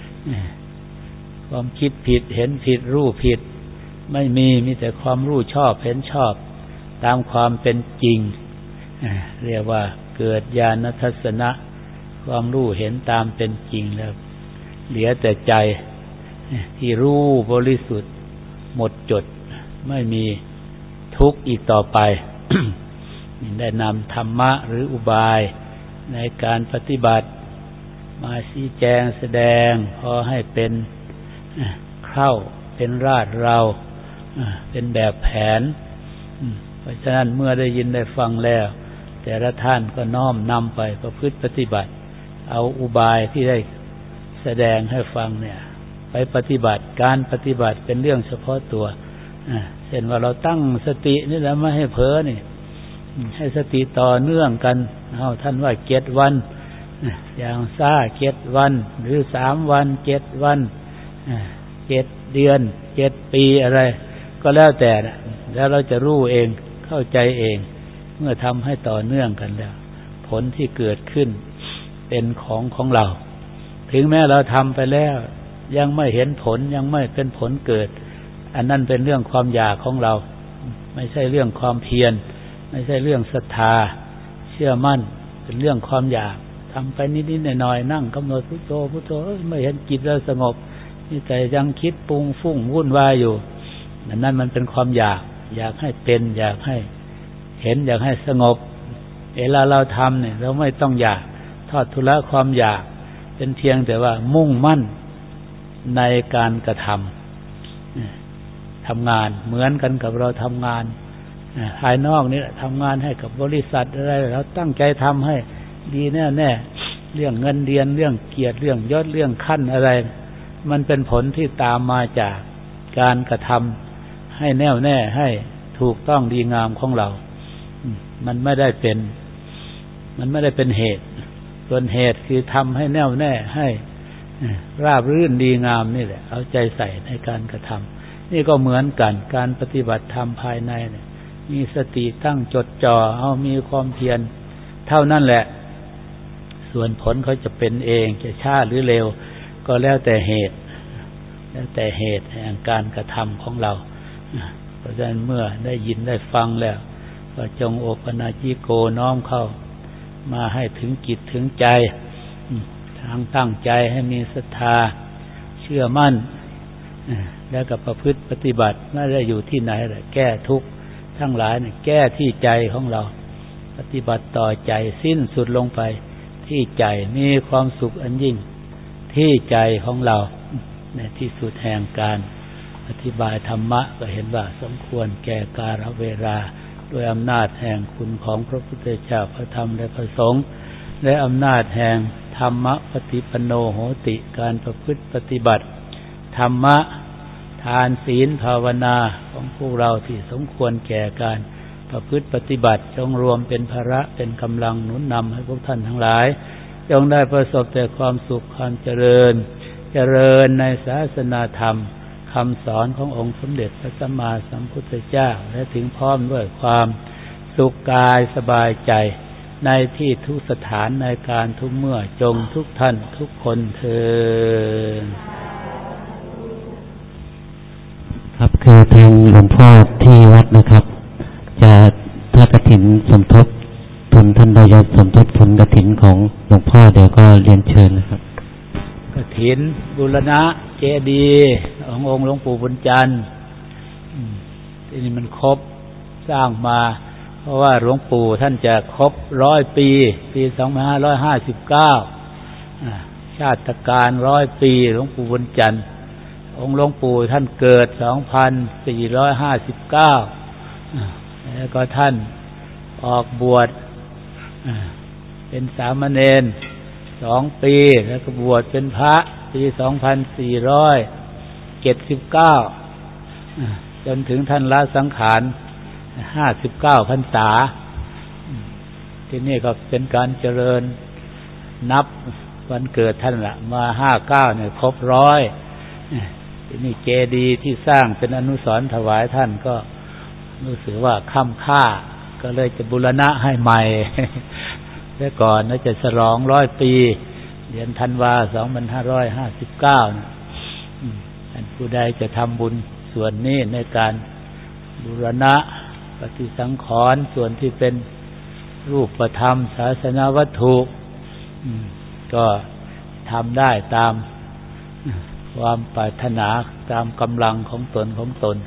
ความคิดผิดเห็นผิดรู้ผิดไม่มีมีแต่ความรู้ชอบเห็นชอบตามความเป็นจริงเรียกว่าเกิดญาณทัศนะความรู้เห็นตามเป็นจริงแล้วเหลือแต่ใจที่รู้บริสุทธิ์หมดจดไม่มีทุกข์อีกต่อไป ได้นำธรรมะหรืออุบายในการปฏิบัติมาชี้แจงแสดงพอให้เป็นเข้าเป็นราดเราเป็นแบบแผนเพราะฉะนั้นเมื่อได้ยินได้ฟังแล้วแต่ละท่านก็น้อมนำไปประพฤติปฏิบัติเอาอุบายที่ได้แสดงให้ฟังเนี่ยไปปฏิบัติการปฏิบัติเป็นเรื่องเฉพาะตัวเช่นว่าเราตั้งสตินี่แหละไม่ให้เผลอนี่ให้สติต่อเนื่องกันเอาท่านว่าเจ็ดวันอย่างซ่าเจ็ดวันหรือสามวันเจ็ดวันเจ็ดเดือนเจ็ดปีอะไรก็แล้วแต่แล้วเราจะรู้เองเข้าใจเองเมื่อทำให้ต่อเนื่องกันแล้วผลที่เกิดขึ้นเป็นของของเราถึงแม้เราทำไปแล้วยังไม่เห็นผลยังไม่เป็นผลเกิดอันนั้นเป็นเรื่องความอยากของเราไม่ใช่เรื่องความเพียรไม่ใช่เรื่องศรัทธาเชื่อมั่นเป็นเรื่องความอยากทำไปนิดๆหน่อยๆนั่งกำหนดพุทโธพุทโธไม่เห็นจิตเราสงบนี่แต่ยังคิดปรุงฟุ้งวุ่นวายอยู่อันนั้นมันเป็นความอยากอยากให้เป็นอยากให้เห็นอยากให้สงบเวลาเราทำเนี่ยเราไม่ต้องอยากทอดทุละความอยากเป็นเพียงแต่ว่ามุ่งมั่นในการกระทำทำงานเหมือนกันกับเราทำงานภายนอกนี่แหละทำงานให้กับบริษัทอะไรเราตั้งใจทำให้ดีแน่แน่เรื่องเงินเดือนเรื่องเกียรติเรื่องยศเรื่องขั้นอะไรมันเป็นผลที่ตามมาจากการกระทำให้แน่วแน่ให้ถูกต้องดีงามของเรามันไม่ได้เป็นมันไม่ได้เป็นเหตุส่วนเหตุคือทำให้แน่วแน่ให้ราบรื่นดีงามนี่แหละเอาใจใส่ในการกระทำนี่ก็เหมือนกันการปฏิบัติธรรมภายในเนี่ยมีสติตั้งจดจ่อเอามีความเพียรเท่านั้นแหละส่วนผลเขาจะเป็นเองจะช้าหรือเร็วก็แล้วแต่เหตุแล้วแต่เหตุแห่งการกระทำของเราเพราะฉะนั้นเมื่อได้ยินได้ฟังแล้วก็จงโอปนาจิโกน้อมเข้ามาให้ถึงจิตถึงใจทางตั้งใจให้มีศรัทธาเชื่อมั่นแล้วก็ประพฤติปฏิบัติไม่ได้อยู่ที่ไหนแหละแก้ทุกข์ทั้งหลายเนี่ยแก้ที่ใจของเราปฏิบัติต่อใจสิ้นสุดลงไปที่ใจมีความสุขอันยิ่งที่ใจของเราในที่สุดแห่งการอธิบายธรรมะก็เห็นว่าสมควรแก่กาลเวลาด้วยอำนาจแห่งคุณของพระพุทธเจ้าพระธรรมและพระสงฆ์และอำนาจแห่งธรรมปฏิปันโนโหติการประพฤติปฏิบัติธรรมะทานศีลภาวนาของพวกเราที่สมควรแก่การประพฤติปฏิบัติจงรวมเป็นภาระเป็นกำลังหนุนนำให้พวกท่านทั้งหลายจงได้ประสบแต่ความสุขความเจริญเจริญในศาสนาธรรมคำสอนขององค์สมเด็จพระสัมมาสัมพุทธเจ้าและถึงพร้อมด้วยความสุขกายสบายใจในที่ทุกสถานในการทุกเมื่อจงทุกท่านทุกคนเทอญครับคือทางหลวงพ่อที่วัดนะครับจะถ้ากฐินสมทบทุนท่านใดจะสมทบทุนกฐินของหลวงพ่อเดี๋ยวก็เรียนเชิญนะครับกฐินบูรณะเจดีย์ขององค์หลวงปู่บุญจันทร์ที่นี่มันครบสร้างมาเพราะว่าหลวงปู่ท่านจะครบร้อยปีปีสองพันห้าร้อยห้าสิบเก้าชาติการร้อยปีหลวงปู่บุญจันทร์องค์หลวงปู่ท่านเกิดสองพันสี่ร้อยห้าสิบเก้าแล้วก็ท่านออกบวชเป็นสามเณรสองปีแล้วก็บวชเป็นพระปีสองพันสี่ร้อยเจ็ดสิบเก้าจนถึงท่านละสังขารห้าสิบเก้าพรรษาที่นี่ก็เป็นการเจริญนับวันเกิดท่านละมาห้าเก้าเนี่ยครบร้อยที่นี่เจดีย์ที่สร้างเป็นอนุสรณ์ถวายท่านก็รู้สึกว่าค่ำค่าก็เลยจะบูรณะให้ใหม่แต่ก่อนน่าจะฉลองร้อยปีเดือนธันวาสองพันห้าร้อยห้าสิบเก้าท่านผู้ใดจะทำบุญส่วนนี้ในการบูรณะปฏิสังขรณ์ส่วนที่เป็นรูปธรรมศาสนวัตถุก็ทำได้ตามความปรารถนาตามกำลังของตนของตน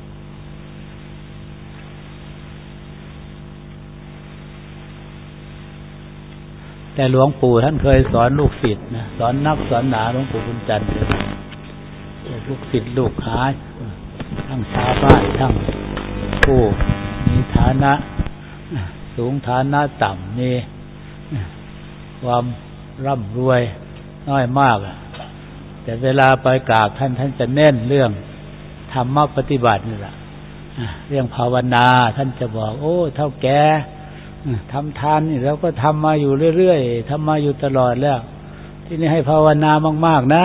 แต่หลวงปู่ท่านเคยสอนลูกศิษย์นะสอนนักสอนหนาหลวงปู่บุญจันทร์ลูกศิษย์ลูกหาทั้งชาวบ้านทั้งผู้มีฐานะสูงฐานะต่ำมีความร่ำรวยน้อยมากแต่เวลาไปกราบท่านท่านจะเน้นเรื่องธรรมปฏิบัตินี่แหละเรื่องภาวนาท่านจะบอกโอ้เท่าแก่ทำทานนี่เราก็ทำมาอยู่เรื่อยๆทำมาอยู่ตลอดแล้วที่นี่ให้ภาวนามากๆนะ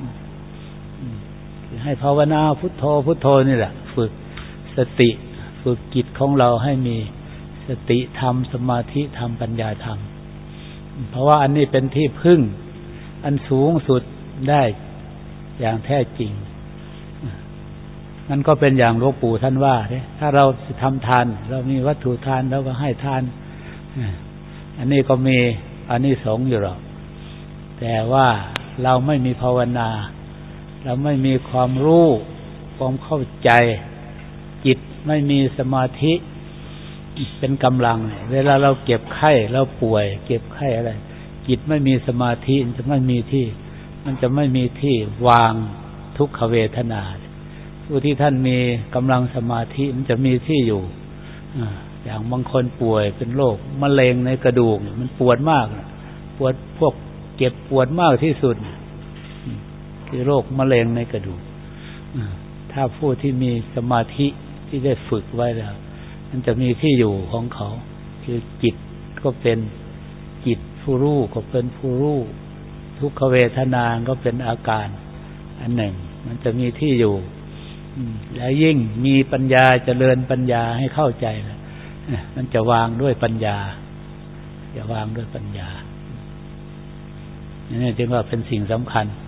ให้ภาวนาพุทโธพุทโธนี่แหละฝึกสติฝึกจิตของเราให้มีสติธรรมสมาธิธรรมปัญญาธรรมเพราะว่าอันนี้เป็นที่พึ่งอันสูงสุดได้อย่างแท้จริงมันก็เป็นอย่างหลวงปู่ท่านว่าเนี่ยถ้าเราทำทานเรามีวัตถุทานเราก็ให้ทานอันนี้ก็มีอานิสงส์อยู่หรอกแต่ว่าเราไม่มีภาวนาเราไม่มีความรู้ความเข้าใจจิตไม่มีสมาธิเป็นกำลังเวลาเราเก็บไข้เราป่วยเก็บไข้อะไรจิตไม่มีสมาธิมันจะไม่มีที่มันจะไม่มีที่วางทุกขเวทนาผู้ที่ท่านมีกำลังสมาธิมันจะมีที่อยู่อย่างบางคนป่วยเป็นโรคมะเร็งในกระดูกมันปวดมากปวดพวกเจ็บปวดมากที่สุดคือโรคมะเร็งในกระดูกถ้าผู้ที่มีสมาธิที่ได้ฝึกไว้แล้วมันจะมีที่อยู่ของเขาคือจิตก็เป็นจิตผู้รู้ก็เป็นผู้รู้ทุกขเวทนาก็เป็นอาการอันหนึ่งมันจะมีที่อยู่แล้วยิ่งมีปัญญาเจริญปัญญาให้เข้าใจนะมันจะวางด้วยปัญญาจะวางด้วยปัญญานี่จึงว่าเป็นสิ่งสำคัญ